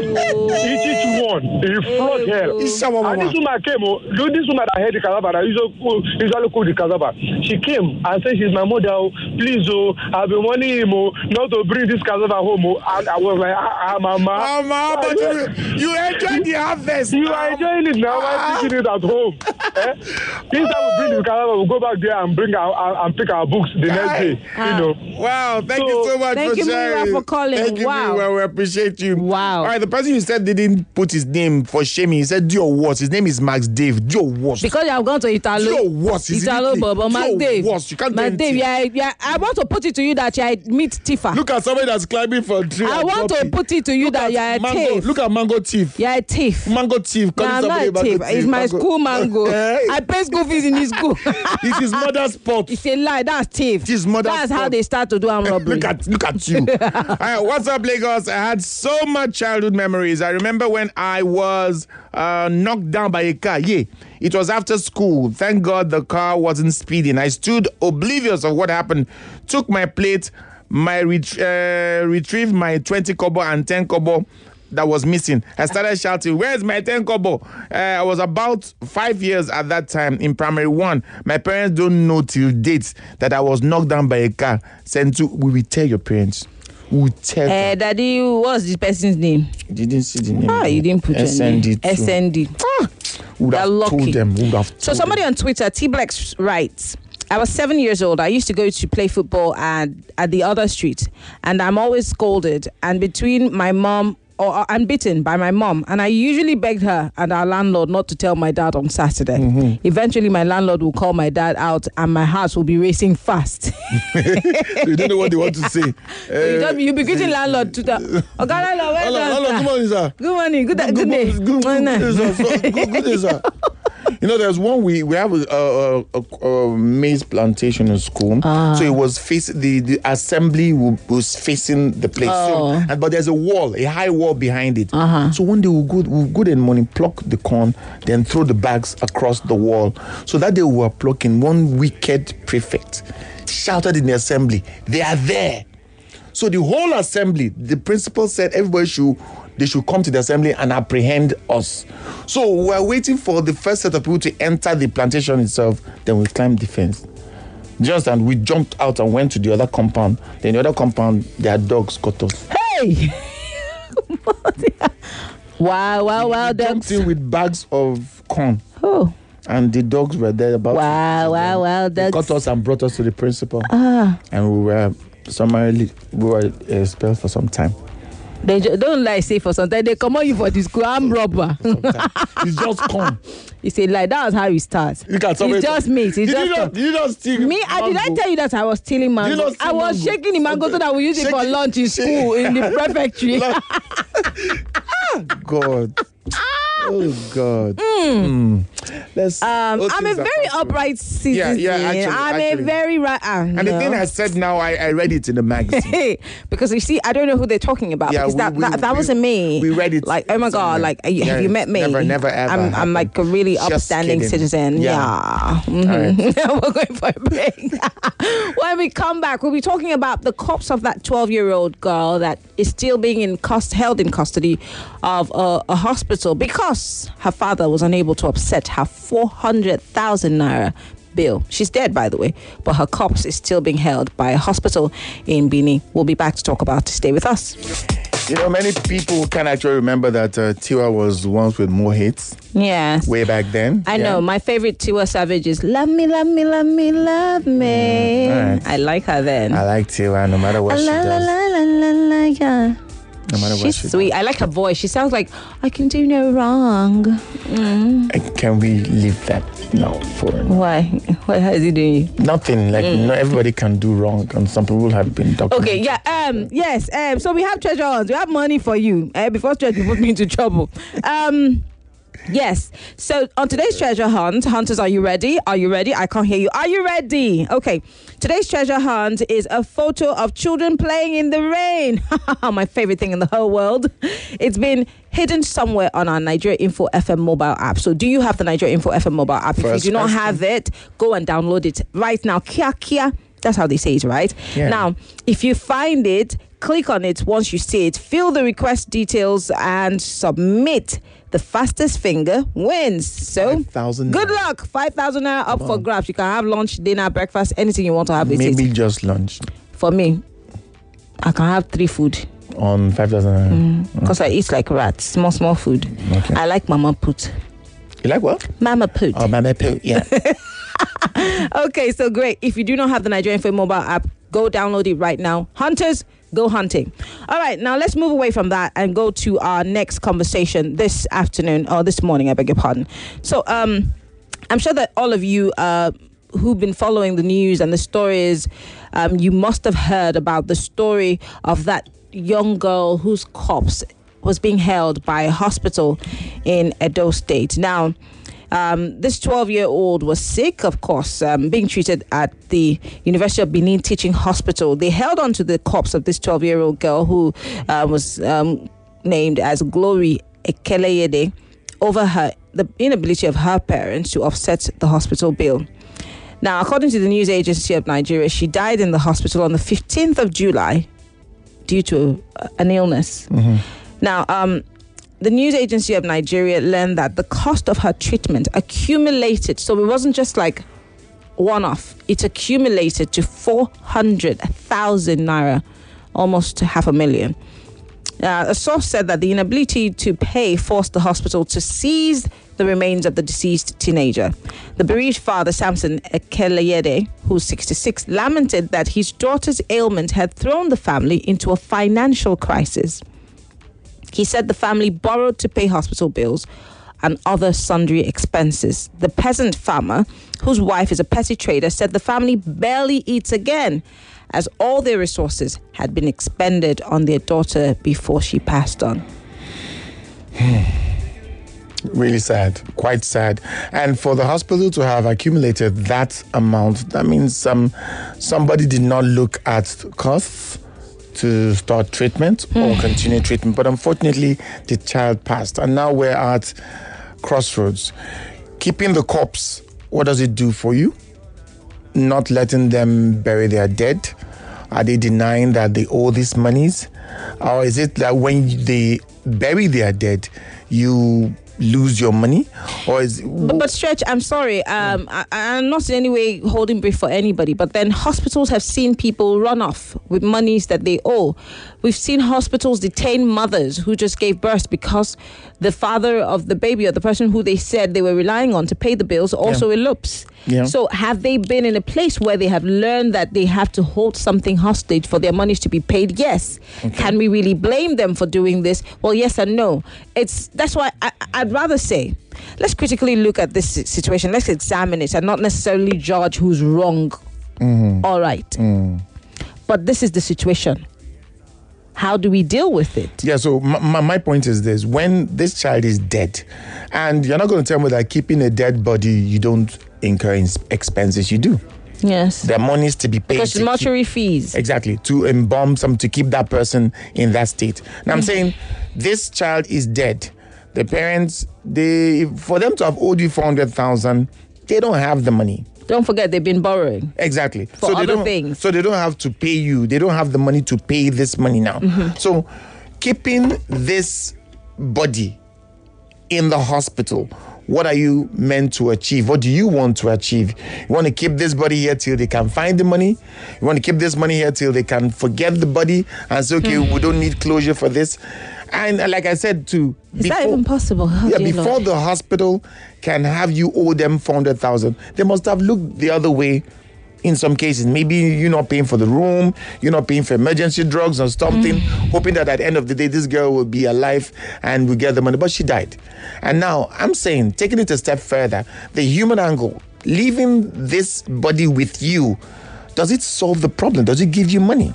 Each, each one, he flogged hell. Ishawa And this mama. woman came, oh, do this woman that had the cassava, that usually cool, usually cool the cassava. She came and said, she's my mother, oh, please, oh, I've been warning him, oh, not to bring this cassava home, oh. And I was like, ah, ah, mama. Mama, but you, you enjoyed the harvest. You are enjoying it now, I'm taking it at home. Eh? This time we bring the cassava, we'll go back there and bring our, our and pick our books the next day. You know. Wow, thank you so much Thank for you, Muiwa, sharing. for calling. Thank you, Wow. Muiwa. We appreciate you. Wow. All right, the person you said didn't put his name for shaming. He said, do your worst. His name is Max Dave. Do your worst. Because you have gone to Italo. Do your worst. Is Italo, it- Bobo, do Max your Dave. worst. You can't do Max Dave, anything. yeah, yeah. I want to put it to you that you are meet Tifa. Look at somebody that's climbing for a tree. I and want to dropping. put it to you Look that at you are a mango, thief. Look at Mango Thief. You are a thief. Mango Thief. No, calling I'm not somebody a mango thief. It's my Mango- school mango. Eh? I pay school fees in his school. It's his mother's pot. It's a lie. That's thief. His mother's That's how fault. they start to do armed robbery. Look at look at you. All right, what's up, Lagos? I had so much childhood memories. I remember when I was uh, knocked down by a car. Yeah, it was after school. Thank God the car wasn't speeding. I stood oblivious of what happened. Took my plate, my ret- uh, retrieved my twenty kobo and ten kobo that was missing. I started shouting, where's my ten kobo? Uh, I was about five years at that time in primary one. My parents don't know till date that I was knocked down by a car. Sent to, we will tell your parents. We will tell Uh, them. Daddy, what's this person's name? You didn't see the name. Ah, you didn't put S your N name. D too. S N D. Ah, would They're have lucky. told them. Would have told So somebody them. on Twitter, T-Blex writes, I was seven years old. I used to go to play football at, at the other street, and I'm always scolded. And between my mom, or I'm beaten by my mom, and I usually begged her and our landlord not to tell my dad on Saturday. Mm-hmm. Eventually, my landlord will call my dad out, and my heart will be racing fast. They don't know what they want to say. you don't, you'll be greeting landlord to the. Okay, landlord, well Hello, hello, done, good sir. morning, sir. Good morning. Good, good, Good day. morning, good- good- good day, sir. So, good- good day, sir. You know, there's one we we have a, a, a, a maize plantation in school, Ah. so it was facing the, the assembly w- was facing the place. Oh. So, and but there's a wall, a high wall behind it. Uh-huh. So one day we'll go we'll go there in the morning, pluck the corn, then throw the bags across the wall. So that day we were plucking. One wicked prefect shouted in the assembly, "They are there!" So the whole assembly, the principal said everybody should they should come to the assembly and apprehend us. So we're waiting for the first set of people to enter the plantation itself. Then we climbed the fence. Just and we jumped out and went to the other compound. Then the other compound, their dogs got us. Hey! wow, wow, wow. We Dogs. jumped in with bags of corn. Oh. And the dogs were there about Wow, to, wow, wow. They Dogs. got us and brought us to the principal. Ah. And we were summarily we were expelled for some time. They ju- don't lie, say for something. They come on you for this school. I'm robber. It's just corn. You say like that was how it starts. Look at somebody. It's just meat. It's Did just you not, did you not steal me. I did I mango? tell you that I was stealing mango? not steal I was mango? shaking the mango Okay. so that we use it for Shake it- lunch in shake- school in the prefectory. God. Oh God. Mm. Let's. Um, those I'm a things are very possible. upright citizen. Yeah, yeah, actually, I'm actually. a very right. Uh, And the thing I said now, I, I read it in the magazine. because you see, I don't know who they're talking about. Yeah, because we- that, we- that, that we- wasn't me. we read it Like, oh my God, somewhere. like, are you, Yeah, have you met me? never, never, ever I'm, I'm happened. like a really Just upstanding kidding. citizen. Yeah. Yeah. Mhm. We're going for a break. When we come back, we'll be talking about the corpse of that twelve-year-old girl that is still being in cust- held in custody of a, a hospital because her father was unable to offset her four hundred thousand naira bill. She's dead, by the way, but her corpse is still being held by a hospital in Bini. We'll be back to talk about it. Stay with us. You know, many people can actually remember that uh, Tiwa was the ones with more hits Yes. way back then. I Yeah. know. My favorite Tiwa Savage is Love Me, Love Me, Love Me, Love Me. Mm, all right. I like her then. I like Tiwa no matter what she la, la, does. la, la, la, la, yeah. No matter what She's she sweet. I like her voice. She sounds like I can do no wrong. Mm. does. Can we leave that now for Why? What has he doing? nothing? Like, Mm. not everybody can do wrong, and some people have been documented. Okay, yeah, um, yes, um, so we have treasure hunts. We have money for you. Uh, before treasure put me into trouble. Um, yes. So on today's treasure hunt, hunters, are you ready? Are you ready? I can't hear you. Are you ready? Okay. Today's treasure hunt is a photo of children playing in the rain. My favorite thing in the whole world. It's been hidden somewhere on our Nigeria Info F M mobile app. So do you have the Nigeria Info F M mobile app? If First you do not question. have it, go and download it right now. Kia Kia. That's how they say it, right? Yeah. Now, if you find it, click on it once you see it, fill the request details and submit. The fastest finger wins. So, five thousand good luck. five thousand naira up for grabs. You can have lunch, dinner, breakfast, anything you want to have with Maybe it. just lunch For me, I can have three food on five thousand. because I eat like rats. Small, small food. Okay. I like mama put. You like what? Mama put. Oh, my poo. Yeah. Okay, so great. If you do not have the Nigerian Info mobile app, go download it right now. Hunters, go hunting. All right, now let's move away from that and go to our next conversation this afternoon, or this morning, I beg your pardon. So um, I'm sure that all of you uh, who've been following the news and the stories, um, you must have heard about the story of that young girl whose corpse was being held by a hospital in Edo State. Now, Um, this twelve-year-old was sick, of course, um, being treated at the University of Benin Teaching Hospital. They held on to the corpse of this twelve-year-old girl who uh, was um, named as Glory Ekeleyede over her the inability of her parents to offset the hospital bill. Now, according to the news agency of Nigeria, she died in the hospital on the fifteenth of July due to uh, an illness. Mm-hmm. Now, um, the news agency of Nigeria learned that the cost of her treatment accumulated. So it wasn't just like one-off. It accumulated to four hundred thousand naira, almost half a million. Uh, a source said that the inability to pay forced the hospital to seize the remains of the deceased teenager. The bereaved father, Samson Ekeleyede, who's sixty-six, lamented that his daughter's ailment had thrown the family into a financial crisis. He said the family borrowed to pay hospital bills and other sundry expenses. The peasant farmer, whose wife is a petty trader, said the family barely eats again, as all their resources had been expended on their daughter before she passed on. Really sad, quite sad. And for the hospital to have accumulated that amount, that means um, somebody did not look at costs to start treatment or continue treatment. But unfortunately, the child passed. And now we're at crossroads. Keeping the corpse, what does it do for you? Not letting them bury their dead? Are they denying that they owe these monies? Or is it that when they bury their dead, you lose your money? Or is But, but Stretch, I'm sorry. Um, I, I'm not in any way holding brief for anybody, but then hospitals have seen people run off with monies that they owe. We've seen hospitals detain mothers who just gave birth because the father of the baby or the person who they said they were relying on to pay the bills also elopes. Yeah. So have they been in a place where they have learned that they have to hold something hostage for their monies to be paid? Yes. Okay. Can we really blame them for doing this? Well, yes and no. It's that's why I, I'd rather say, let's critically look at this si- situation. Let's examine it and not necessarily judge who's wrong. Mm-hmm. All right. Mm. But this is the situation. how do we deal with it? Yeah, so my, my, my point is this. When this child is dead, and you're not going to tell me that keeping a dead body, you don't incur in- expenses. You do. Yes. There are monies to be paid. Because to mortuary keep, fees. Exactly. To embalm some, to keep that person in that state. Now, I'm saying this child is dead. The parents, they for them to have owed you four hundred thousand, they don't have the money. Don't forget they've been borrowing. Exactly. For so they other don't, things. So they don't have to pay you. They don't have the money to pay this money now. Mm-hmm. So keeping this body in the hospital, what are you meant to achieve? What do you want to achieve? You want to keep this body here till they can find the money? You want to keep this money here till they can forget the body and say, okay, mm. we don't need closure for this? And uh, like I said, too, is before, that even possible? Oh, yeah, before Lord. the hospital can have you owe them four hundred thousand, they must have looked the other way. In some cases, maybe you're not paying for the room, you're not paying for emergency drugs or something, mm. hoping that at the end of the day, this girl will be alive and we get the money. But she died. And now I'm saying, taking it a step further, the human angle, leaving this body with you, does it solve the problem? Does it give you money?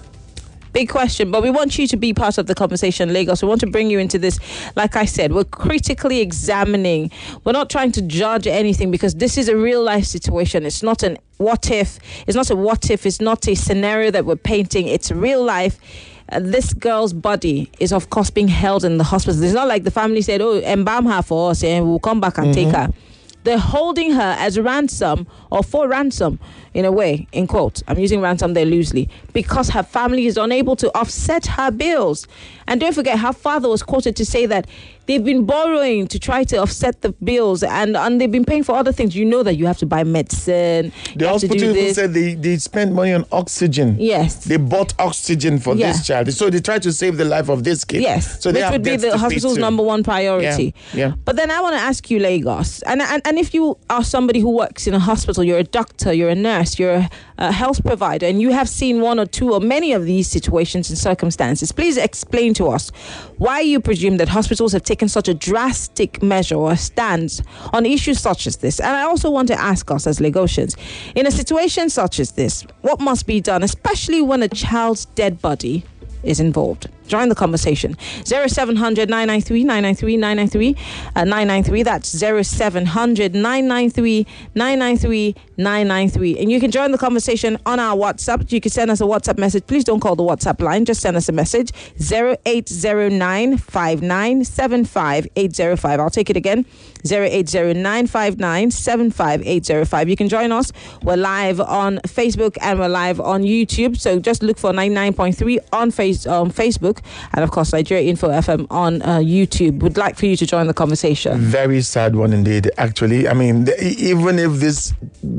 Big question, but we want you to be part of the conversation, Lagos. We want to bring you into this. Like I said, we're critically examining. We're not trying to judge anything because this is a real life situation. It's not an what if. It's not a what if. It's not a scenario that we're painting. It's real life. Uh, this girl's body is, of course, being held in the hospital. It's not like the family said, oh, embalm her for us and we'll come back and mm-hmm. take her. They're holding her as ransom or for ransom, in a way, in quote. I'm using ransom there loosely, because her family is unable to offset her bills. And don't forget, her father was quoted to say that they've been borrowing to try to offset the bills, and, and they've been paying for other things. You know that you have to buy medicine. The hospital even said they, they spent money on oxygen. Yes. They bought oxygen for yeah. this child. So they tried to save the life of this kid. Yes. So they Which would be the hospital's number one priority. Yeah. yeah. But then I want to ask you, Lagos, and, and, and if you are somebody who works in a hospital, you're a doctor, you're a nurse, you're a, a health provider, and you have seen one or two or many of these situations and circumstances, please explain to us why you presume that hospitals have taken such a drastic measure or stance on issues such as this. And I also want to ask us as Lagosians, in a situation such as this, what must be done, especially when a child's dead body is involved? Join the conversation. zero seven hundred nine nine three nine nine three nine nine three uh, nine nine three. That's zero seven hundred nine nine three nine nine three nine nine three. And you can join the conversation on our WhatsApp. You can send us a WhatsApp message. Please don't call the WhatsApp line. Just send us a message. zero eight zero nine five nine seven five eight zero five. I'll take it again. zero eight zero nine five nine seven five eight zero five. You can join us. We're live on Facebook and we're live on YouTube. So just look for ninety-nine point three on face on Facebook. And of course, Nigeria Info F M on uh, YouTube. Would like for you to join the conversation. Very sad one indeed, actually. I mean, the, even if this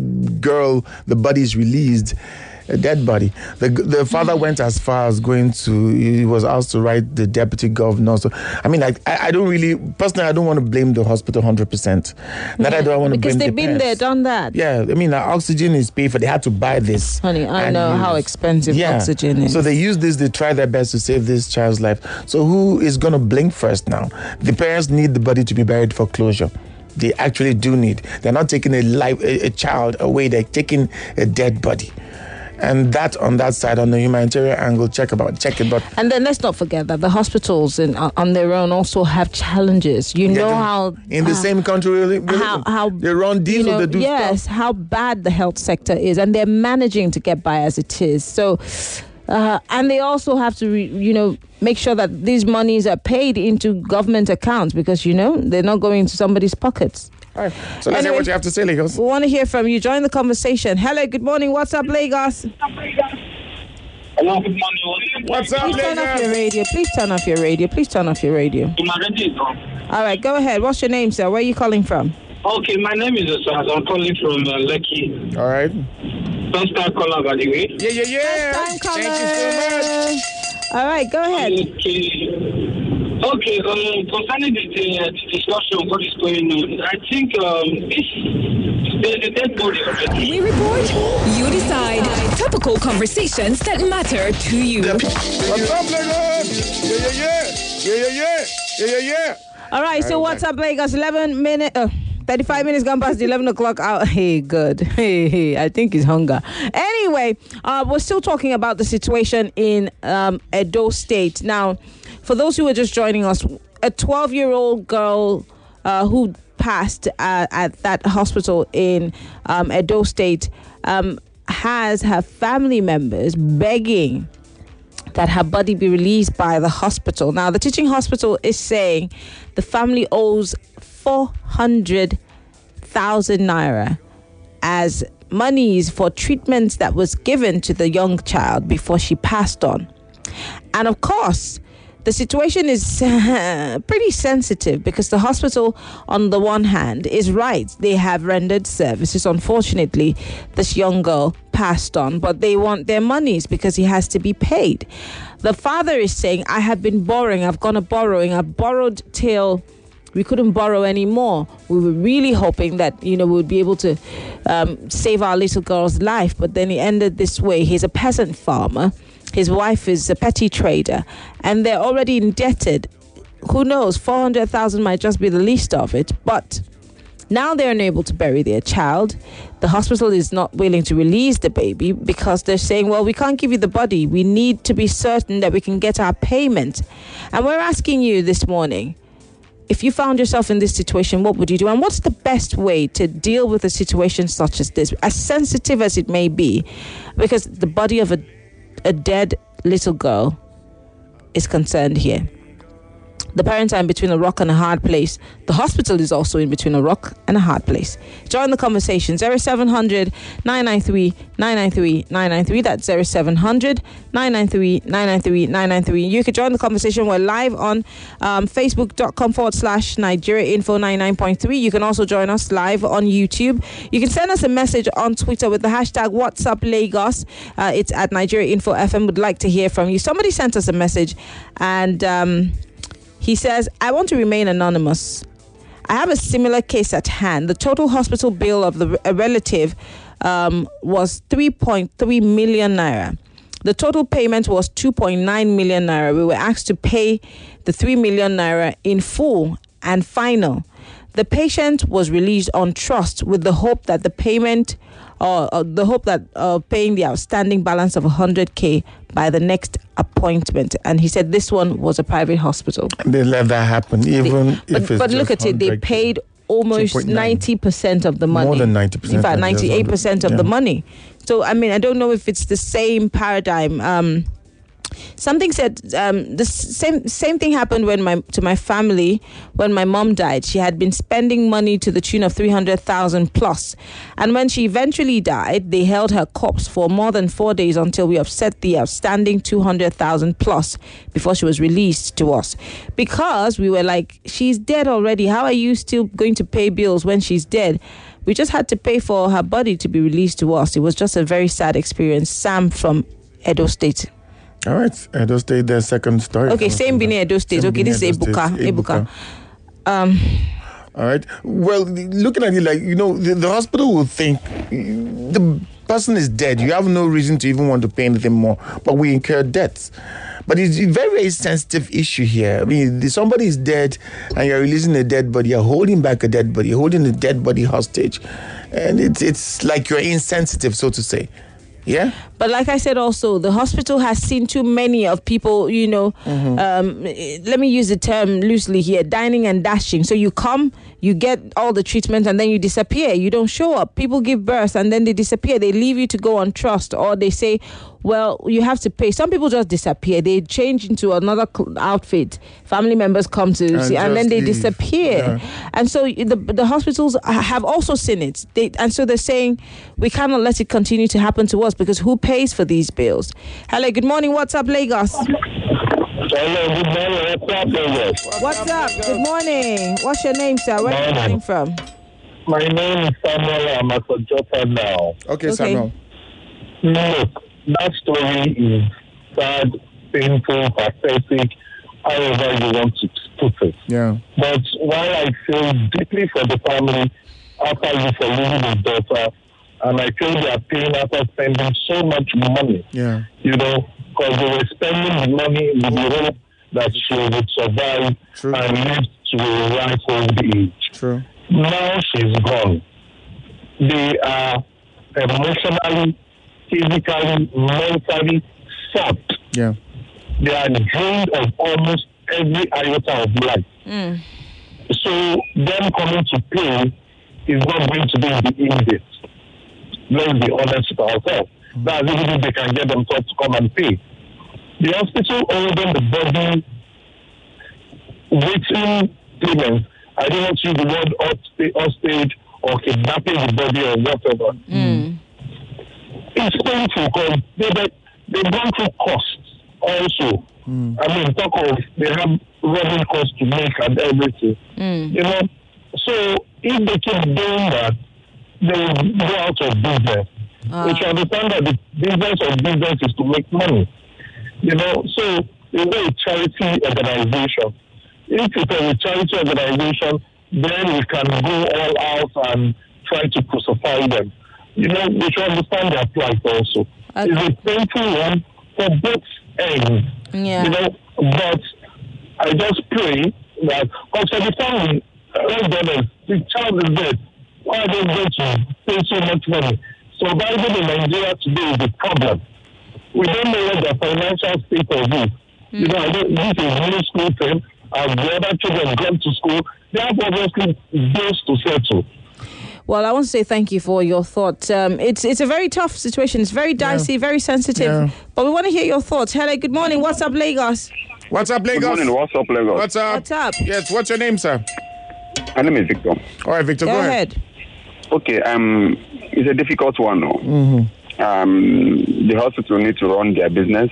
girl, the body is released, a dead body. The the father went as far as going to, he was asked to write the deputy governor. So, I mean, like, I, I don't really, personally, I don't want to blame the hospital one hundred percent. Neither yeah, do I want to blame the Because they've been parents. there, done that. Yeah, I mean, like, oxygen is paid for. They had to buy this. Honey, I know use. how expensive yeah. oxygen is. So they use this, they try their best to save this child's life. So who is going to blink first now? The parents need the body to be buried for closure. They actually do need. They're not taking a life, a, a child away. They're taking a dead body. And that on that side, on the humanitarian angle, check about check it. But and then let's not forget that the hospitals in, on their own also have challenges. You know how in the uh, same country, really, really, how, how they run deals, you know, they do yes, stuff. how bad the health sector is, and they're managing to get by as it is. So, uh, and they also have to, re, you know, make sure that these monies are paid into government accounts because you know they're not going into somebody's pockets. All right. So let's Anyway, hear what you have to say, Lagos. We want to hear from you. Join the conversation. Hello, good morning. What's up, Lagos? Hello, good morning. What's up, Please turn off your Lagos? radio. Please turn off your radio. Please turn off your radio. All right, go ahead. What's your name, sir? Where are you calling from? Okay, my name is Osas. I'm calling from uh, Lekki. All right. First time caller, by the way. Yeah, yeah, yeah. First time Thank you so much. All right, go ahead. Okay. Okay, um, concerning the, the, the discussion, what is going on, I think um, this, the, the dead body already. We report, you decide. Topical conversations that matter to you. What's up, Lagos? Yeah, yeah, yeah. Yeah, yeah, yeah. Yeah, yeah, yeah. All right, so All right, what's up, Lagos? eleven minutes. Uh, thirty-five minutes gone past the eleven o'clock hour. Hey, good. Hey, hey, I think it's hunger. Anyway, uh, we're still talking about the situation in um, Edo State. Now, for those who are just joining us, a twelve-year-old girl uh, who passed uh, at that hospital in um, Edo State um, has her family members begging that her body be released by the hospital. Now, the teaching hospital is saying the family owes four hundred thousand naira as monies for treatments that was given to the young child before she passed on. And of course, the situation is uh, pretty sensitive because the hospital, on the one hand, is right. They have rendered services. Unfortunately, this young girl passed on, but they want their monies because he has to be paid. The father is saying, I have been borrowing. I've gone to borrowing. I've borrowed till we couldn't borrow anymore. We were really hoping that, you know, we would be able to um, save our little girl's life. But then it ended this way. He's a peasant farmer. His wife is a petty trader, and they're already indebted. Who knows? four hundred thousand might just be the least of it. But now they're unable to bury their child. The hospital is not willing to release the baby because they're saying, well, we can't give you the body. We need to be certain that we can get our payment. And we're asking you this morning, if you found yourself in this situation, what would you do? And what's the best way to deal with a situation such as this, as sensitive as it may be? Because the body of a A dead little girl is concerned here. The parents are in between a rock and a hard place. The hospital is also in between a rock and a hard place. Join the conversation. zero seven hundred, nine nine three, nine nine three, nine nine three. That's zero seven hundred, nine nine three, nine nine three, nine nine three. You can join the conversation. We're live on um, facebook.com forward slash Nigeria Info ninety-nine point three. You can also join us live on YouTube. You can send us a message on Twitter with the hashtag WhatsApp Lagos. Uh, it's at Nigeria Info F M. Would like to hear from you. Somebody sent us a message and um, he says, I want to remain anonymous. I have a similar case at hand. The total hospital bill of the a relative um, was three point three million naira. The total payment was two point nine million naira. We were asked to pay the three million naira in full and final. The patient was released on trust with the hope that the payment, or uh, uh, the hope that uh, paying the outstanding balance of one hundred K by the next appointment. And he said this one was a private hospital. They let that happen, even they, if but, it's But look at it, they paid almost ninety percent of the money. More than ninety percent. In fact, ninety-eight percent of yeah. the money. So, I mean, I don't know if it's the same paradigm. Um, Something said um, the same same thing happened when my to my family when my mom died. She had been spending money to the tune of three hundred thousand plus, and when she eventually died, they held her corpse for more than four days until we offset the outstanding two hundred thousand plus before she was released to us. Because we were like, she's dead already. How are you still going to pay bills when she's dead? We just had to pay for her body to be released to us. It was just a very sad experience. Sam from Edo State. All right, Edo State, their second story. Okay, same Bini Edo State. Okay, this is Ebuka. Ebuka. Um, All right. Well, looking at it, like, you know, the, the hospital will think the person is dead. You have no reason to even want to pay anything more, but we incur debts. But it's a very, very sensitive issue here. I mean, somebody is dead and you're releasing a dead body, you're holding back a dead body, you're holding a dead body hostage. And it's it's like you're insensitive, so to say. Yeah. But like I said, also, the hospital has seen too many of people, you know, mm-hmm. um, let me use the term loosely here, dining and dashing. So you come, you get all the treatment, and then you disappear. You don't show up. People give birth, and then they disappear. They leave you to go on trust, or they say, well, you have to pay. Some people just disappear. They change into another outfit. Family members come to and see, and then they leave. disappear. Yeah. And so the the hospitals have also seen it. They, and so they're saying, we cannot let it continue to happen to us, because who pays for these bills? Hello, good morning. What's up, Lagos? Hello, good morning. What's up, Lagos? What's up? Good morning. What's your name, sir? Where are you calling from? My name is Samuel. I'm at Jota now. Okay, okay, Samuel. Look, that story is sad, painful, pathetic, however you want to put it. Yeah. But while I feel deeply for the family after you for losing a daughter, and I feel they are paying after spending so much money, yeah, you know, because they were spending the money with the hope that she would survive True. and live to a ripe old age. True. now she's gone. They are emotionally, physically, mentally sapped. Yeah. They are drained of almost every iota of life. Mm. So them coming to pay is not going to be in the immediate. Let's be honest with ourselves. Mm. That's even if they can get themselves to come and pay. The hospital owes them the body waiting payments. I don't want to use the word hostage or kidnapping the body or whatever. Mm. It's painful because they, they, they've gone through costs also. Mm. I mean, talk of they have running costs to make and everything. Mm. You know, so if they keep doing that, they will go out of business. Uh. Which I understand that the business of business is to make money. You know, so it's a charity organization. If it's a charity organization, then we can go all out and try to crucify them. You know, we should understand their plight also. Okay. It's a painful one for both ends. Yeah. You know, but I just pray that, because for the family, let's be honest, the child is dead. Why are they going to pay so much money? Surviving in Nigeria today is a problem. We don't know what the financial status is. Mm. You know, I don't, this is new school term. As the other children gone to school, they have obviously bills to settle. Well, I want to say thank you for your thoughts. Um, it's it's a very tough situation. It's very dicey, yeah. very sensitive. Yeah. But we want to hear your thoughts. Hello, good morning. What's up, Lagos? What's up, Lagos? Good morning. What's up, Lagos? What's up? What's up? Yes, what's your name, sir? My name is Victor. All right, Victor, go, go ahead. ahead. Okay, um, it's a difficult one. No? Mm-hmm. Um, the hospital need to run their business.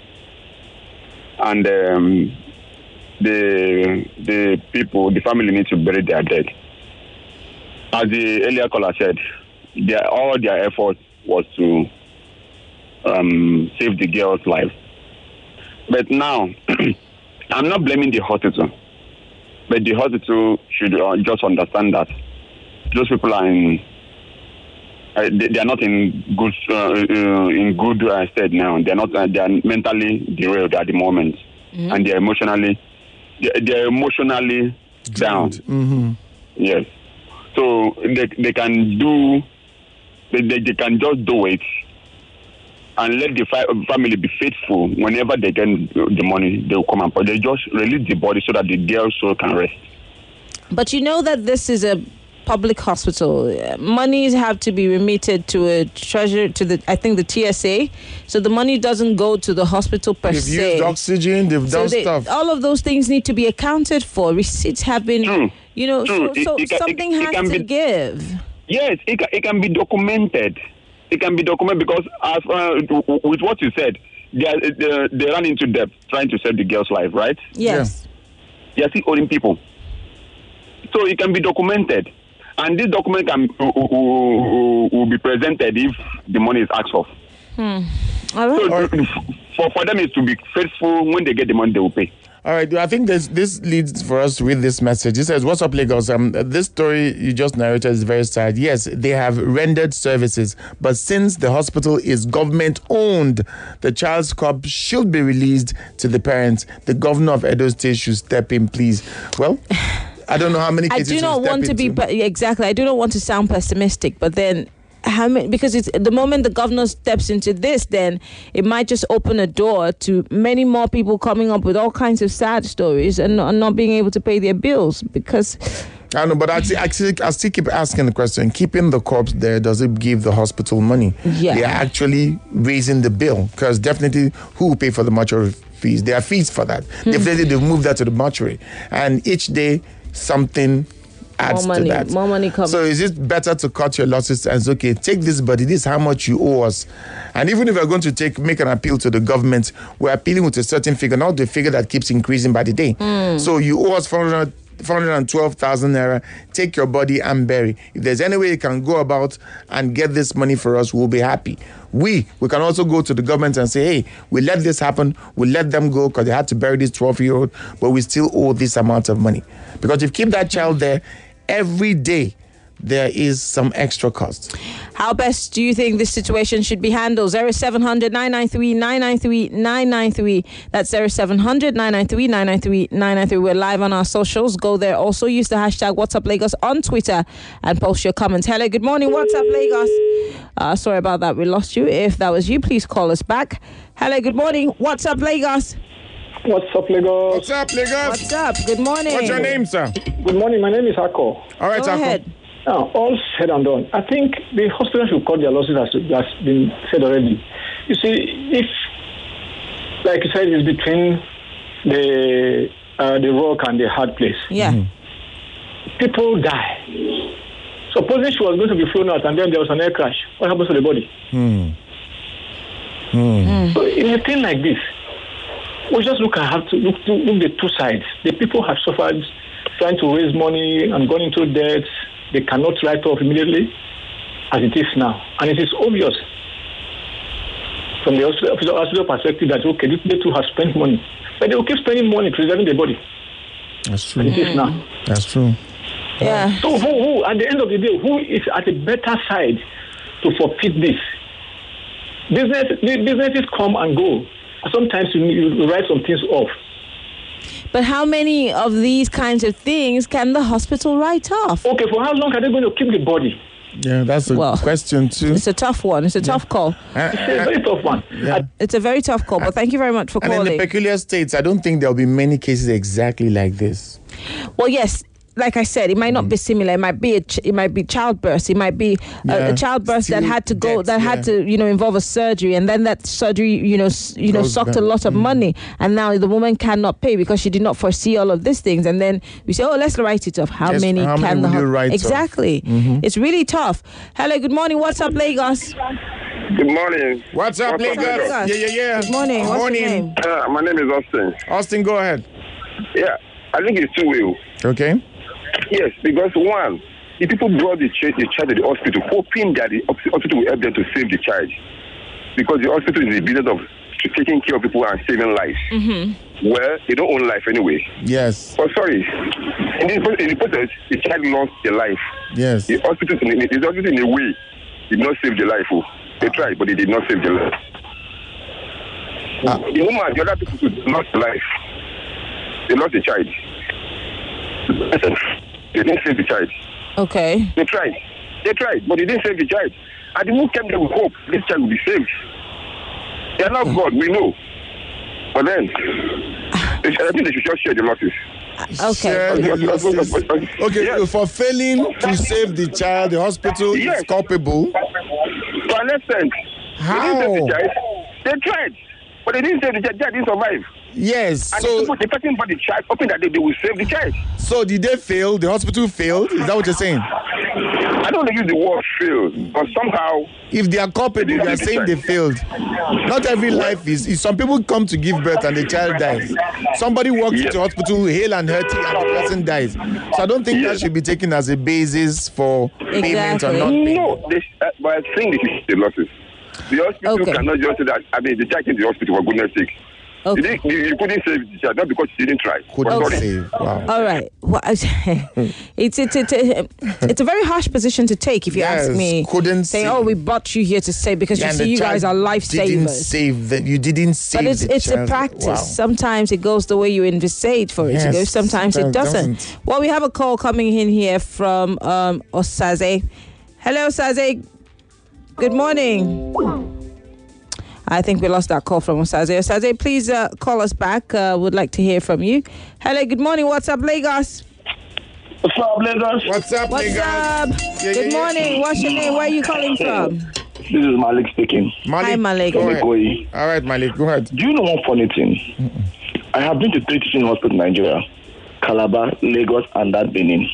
And... Um, The the people, the family need to bury their dead. As the earlier caller said, their, all their effort was to um, save the girl's life. But now, I'm not blaming the hospital, but the hospital should uh, just understand that those people are in, uh, they, they are not in good uh, uh, in good uh, state now. They are not. Uh, they are mentally derailed at the moment, mm-hmm. and they are emotionally. They're emotionally down. Mm-hmm. Yes. So they they can do, they, they, they can just do it and let the fi- family be faithful. Whenever they get the money, they will come and but they just release the body so that the girl's soul can rest. But you know that this is a public hospital. Monies have to be remitted to a treasure, to the, I think the T S A. So the money doesn't go to the hospital per they've se. They've used oxygen, they've so done they, stuff. All of those things need to be accounted for. Receipts have been, True. you know, True. so, so it, it, something it, it, has it to be, give. Yes, it can, it can be documented. It can be documented because as uh, with what you said, they, are, they, they ran into debt trying to save the girl's life, right? Yes. Yeah. They are still owing people. So it can be documented. And this document can will, will be presented if the money is asked for. Hmm. All right. So All right. for, for them is to be faithful. When they get the money, they will pay. All right. I think this this leads for us to read this message. It says, "What's up, Lagos? Um, this story you just narrated is very sad. Yes, they have rendered services, but since the hospital is government owned, the child's corpse should be released to the parents. The governor of Edo State should step in, please." Well. I don't know how many cases I do not want to be exactly. I do not want to sound pessimistic, but then how many? Because it's the moment the governor steps into this, then it might just open a door to many more people coming up with all kinds of sad stories and not, not being able to pay their bills. Because I know, but I still, I still, I still keep asking the question: keeping the corpse there, does it give the hospital money? Yeah, they are actually raising the bill because definitely who will pay for the mortuary fees? There are fees for that. Mm-hmm. Definitely, they've moved that to the mortuary, and each day. Something adds more money, to that. More money comes. So is it better to cut your losses and say, okay, take this, buddy, this is how much you owe us. And even if we're going to take make an appeal to the government, we're appealing with a certain figure, not the figure that keeps increasing by the day. Mm. So you owe us four hundred twelve thousand naira, take your body and bury. If there's any way you can go about and get this money for us, we'll be happy. We we can also go to the government and say, hey, we let this happen, we let them go because they had to bury this twelve-year-old, but we still owe this amount of money. Because if you keep that child there, every day, there is some extra cost. How best do you think this situation should be handled? zero seven hundred nine nine three nine nine three nine nine three. That's zero seven hundred nine nine three nine nine three nine nine three. We're live on our socials. Go there. Also use the hashtag What's Up Lagos on Twitter and post your comments. Hello, good morning. What's up, Lagos? Uh, sorry about that. We lost you. If that was you, please call us back. Hello, good morning. What's up, Lagos? What's up, Lagos? What's up, Lagos? What's up? Good morning. What's your name, sir? Good morning. My name is Ako. All right, Go Ako. ahead. Now, all said and done, I think the hospital should cut their losses as has been said already. You see, if, like you said, it's between the uh, the rock and the hard place. Yeah. Mm-hmm. People die. Supposing she was going to be flown out and then there was an air crash, what happens to the body? Hmm. Hmm. So in a thing like this, we just look at have to look, look, look the two sides. The people have suffered trying to raise money and gone into debt. They cannot write off immediately as it is now. And it is obvious from the hospital, hospital perspective that, okay, they too have spent money. But they will keep spending money preserving the body. That's true. As it is now. That's true. Yeah. So who, who, at the end of the day, who is at a better side to forfeit this? Business, businesses come and go. Sometimes you, you write some things off. But how many of these kinds of things can the hospital write off? Okay, for how long are they going to keep the body? Yeah, that's a Well, question too. It's a tough one. It's a tough call. It's a very tough one. Yeah. It's a very tough call, but thank you very much for And in calling. the peculiar states, I don't think there'll be many cases exactly like this. Well, yes, like I said, it might not be similar. It might be a ch- it might be childbirth. It might be a, Yeah, a childbirth that still had to go death, that had yeah. to you know involve a surgery, and then that surgery you know s- you know Goes sucked back. a lot of money, and now the woman cannot pay because she did not foresee all of these things. And then we say, oh, let's write it off. How Yes, many how can many the will you ho- write off? exactly? It's really tough. Hello, good morning. What's up, Lagos? Good morning. What's up, What's up, Lagos? Lagos? Yeah, yeah, yeah. Good morning. What's morning. your name? Uh, my name is Austin. Austin, go ahead. Yeah, I think it's two way. Okay. Yes, because one, the people brought the child, the child to the hospital, hoping that the hospital will help them to save the child, because the hospital is the business of taking care of people and saving lives. Mm-hmm. Well, they don't own life anyway. Yes. Oh, sorry. In the, in the process, the child lost their life. Yes. The hospital, in, the hospital in a way, did not save the life. Oh. They tried, but they did not save the life. Ah. The woman, the other people lost their life. They lost the child. Listen, they didn't save the child. Okay. They tried. They tried, but they didn't save the child. And the woman came there with hope this child will be saved. They are not God, we know. But then, they, I think they should just share the losses. Okay. Share the losses. Okay, Yes. for failing to save the child, the hospital Yes. is culpable. To an extent. How? They didn't save the child. They tried, but they didn't save the child. The child didn't survive. Yes. And So, the, people, the person brought the child, hoping that they, they will save the child. so did they fail? The hospital failed? Is that what you're saying? I don't want to use the word failed, but somehow, If they are culpable, they are saying they failed. Not every life is, is. Some people come to give birth and the child dies. Somebody walks Yes. into hospital, hale and hearty, and the person dies. So I don't think that Yes. should be taken as a basis for payment or Exactly. not payment. no, they, uh, but I think they should the losses. The hospital Okay. cannot just say that, I mean, the child came to the hospital for goodness sake. Okay. You, didn't, you, you couldn't save the child, not because you didn't try. Couldn't But sorry. save. Wow. All right. Well, it's it's it's it's a, it's a very harsh position to take, if you Yes, ask me. couldn't saying, save. "Oh, we brought you here to save because Yeah, you and see, the you guys are child Didn't lifesavers." save that. You didn't save. But it's the it's a child. practice. Wow. Sometimes it goes the way you envisage for it to go. Yes, Sometimes it sometimes it doesn't. doesn't. Well, we have a call coming in here from um, Osaze. Hello, Osaze. Good morning. I think we lost that call from Osaze. Osaze, please uh, call us back. Uh, would like to hear from you. Hello, good morning. What's up, Lagos? What's up, Lagos? What's up, What's Lagos? up? Yeah, Good yeah, yeah. morning. What's your name? Where are you calling from? This is Malik speaking. Malik, Hi, Malik. Go From ahead. Ikoyi. All right, Malik, go ahead. Do you know one funny thing? I have been to three teaching hospitals in Nigeria: Calabar, Lagos, and that Benin.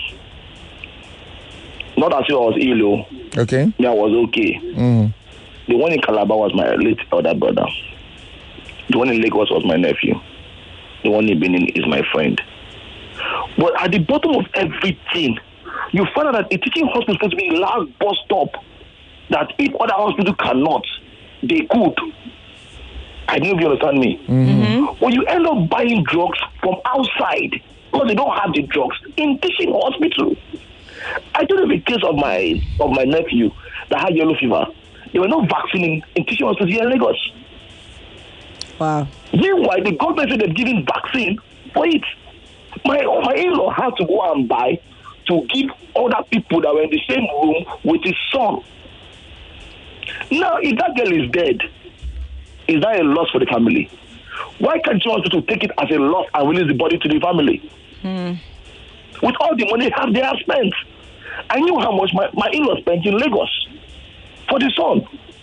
Not as if I was ill, oh. Okay. Me, I was okay. Mm. The one in Calabar was my late elder brother. The one in Lagos was my nephew. The one in Benin is my friend. But at the bottom of everything, you find out that a teaching hospital is supposed to be the last bus stop that if other hospitals cannot, they could. I don't know if you understand me. Mm-hmm. When you end up buying drugs from outside because they don't have the drugs in teaching hospital. I told you the case of my of my nephew that had yellow fever. There were no vaccine in, in teaching hospitals here in Lagos. Wow. Meanwhile, the government said they're giving vaccine for it. My my in-law had to go and buy to give other people that were in the same room with his son. Now, if that girl is dead, is that a loss for the family? Why can't you hospital take it as a loss and release the body to the family? Hmm. With all the money have they have spent. I knew how much my, my in-law spent in Lagos for the son.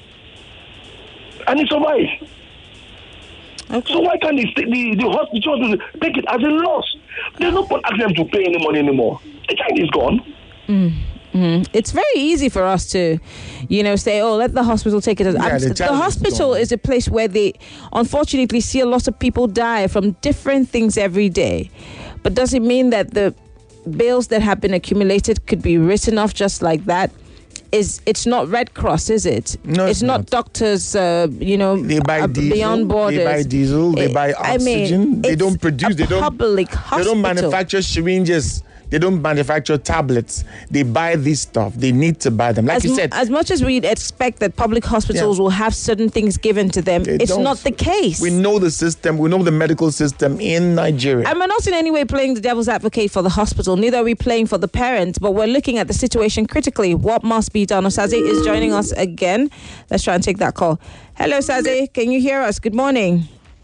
And he survived. Okay. So why can't the, the, the hospital take it as a loss? There's no point asking them to pay any money anymore. The child is gone. Mm. Mm. It's very easy for us to, you know, say, oh, let the hospital take it as... Yeah, the, the hospital is, is a place where they, unfortunately, see a lot of people die from different things every day. But does it mean that the bills that have been accumulated could be written off just like that? Is it's not Red Cross, is it? No, it's, it's not, not. doctors, uh, you know, they buy uh, diesel, beyond borders. They buy diesel, they it, buy oxygen. I mean, they don't produce, they don't, public they hospital. don't manufacture syringes. They don't manufacture tablets. They buy this stuff. They need to buy them. Like as you said. M- as much as we'd expect that public hospitals yeah. will have certain things given to them, they it's don't. not the case. We know the system. We know the medical system in Nigeria. And we're not in any way playing the devil's advocate for the hospital. Neither are we playing for the parents. But we're looking at the situation critically. What must be done? Osaze is joining us again. Let's try and take that call. Hello, Osaze. Can you hear us? Good morning.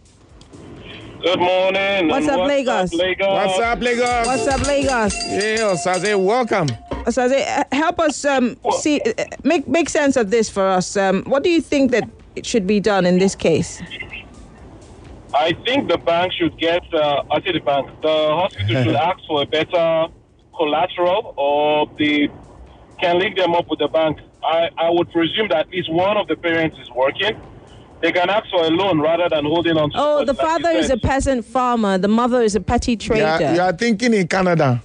Good morning. What's up, what's Lagos? up, Lagos? What's up, Lagos? What's up, Lagos? Yeah, Osaze, welcome. Osaze, help us um, see, uh, make make sense of this for us. Um, what do you think that it should be done in this case? I think the bank should get, uh, I say the bank, the hospital should ask for a better collateral, or they can link them up with the bank. I, I would presume that at least one of the parents is working. They can ask for a loan rather than holding on to Oh, the like father is a peasant farmer. The mother is a petty trader. Yeah, you are thinking in Canada.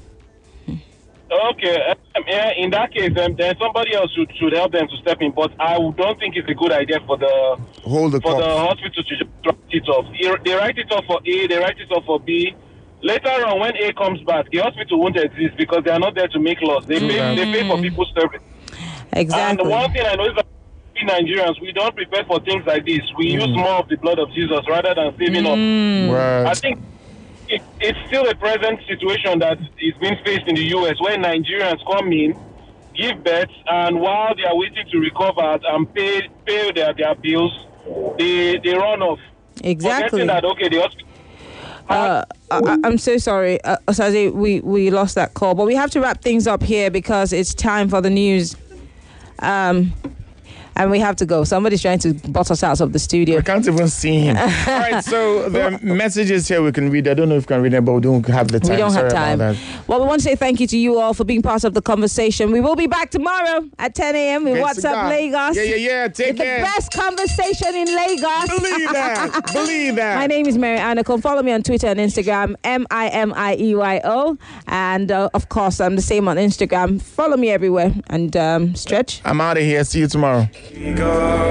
Okay, um, yeah, in that case, um, then somebody else should, should help them to step in. But I don't think it's a good idea for the Hold the for cup. the hospital to just write it off. They write it off for A, they write it off for B. Later on, when A comes back, the hospital won't exist because they are not there to make loss. They pay, Mm. they pay for people's service. Exactly. And one thing I know is that we Nigerians, we don't prepare for things like this. We Mm. use more of the blood of Jesus rather than saving Mm. up. Right. I think it, it's still a present situation that is being faced in the U S where Nigerians come in, give birth, and while they are waiting to recover and pay pay their, their bills, they they run off. Exactly. Forgetting that, okay, the hospital. Uh, I, I'm so sorry, uh, Osaze, we, we lost that call. But we have to wrap things up here because it's time for the news. Um, and we have to go. Somebody's trying to bot us out of the studio. I can't even see him. All right, so the messages here we can read. I don't know if we can read them, but we don't have the time. We don't Sorry have time. about that. Well, we want to say thank you to you all for being part of the conversation. We will be back tomorrow at ten a.m. with Great What's Up cigar. Lagos. Yeah, yeah, yeah. Take With care. The best conversation in Lagos. Believe that. Believe that. My name is Mary Anacon. Follow me on Twitter and Instagram, M I M I E Y O. And uh, of course, I'm the same on Instagram. Follow me everywhere. And um, Stretch. I'm out of here. See you tomorrow.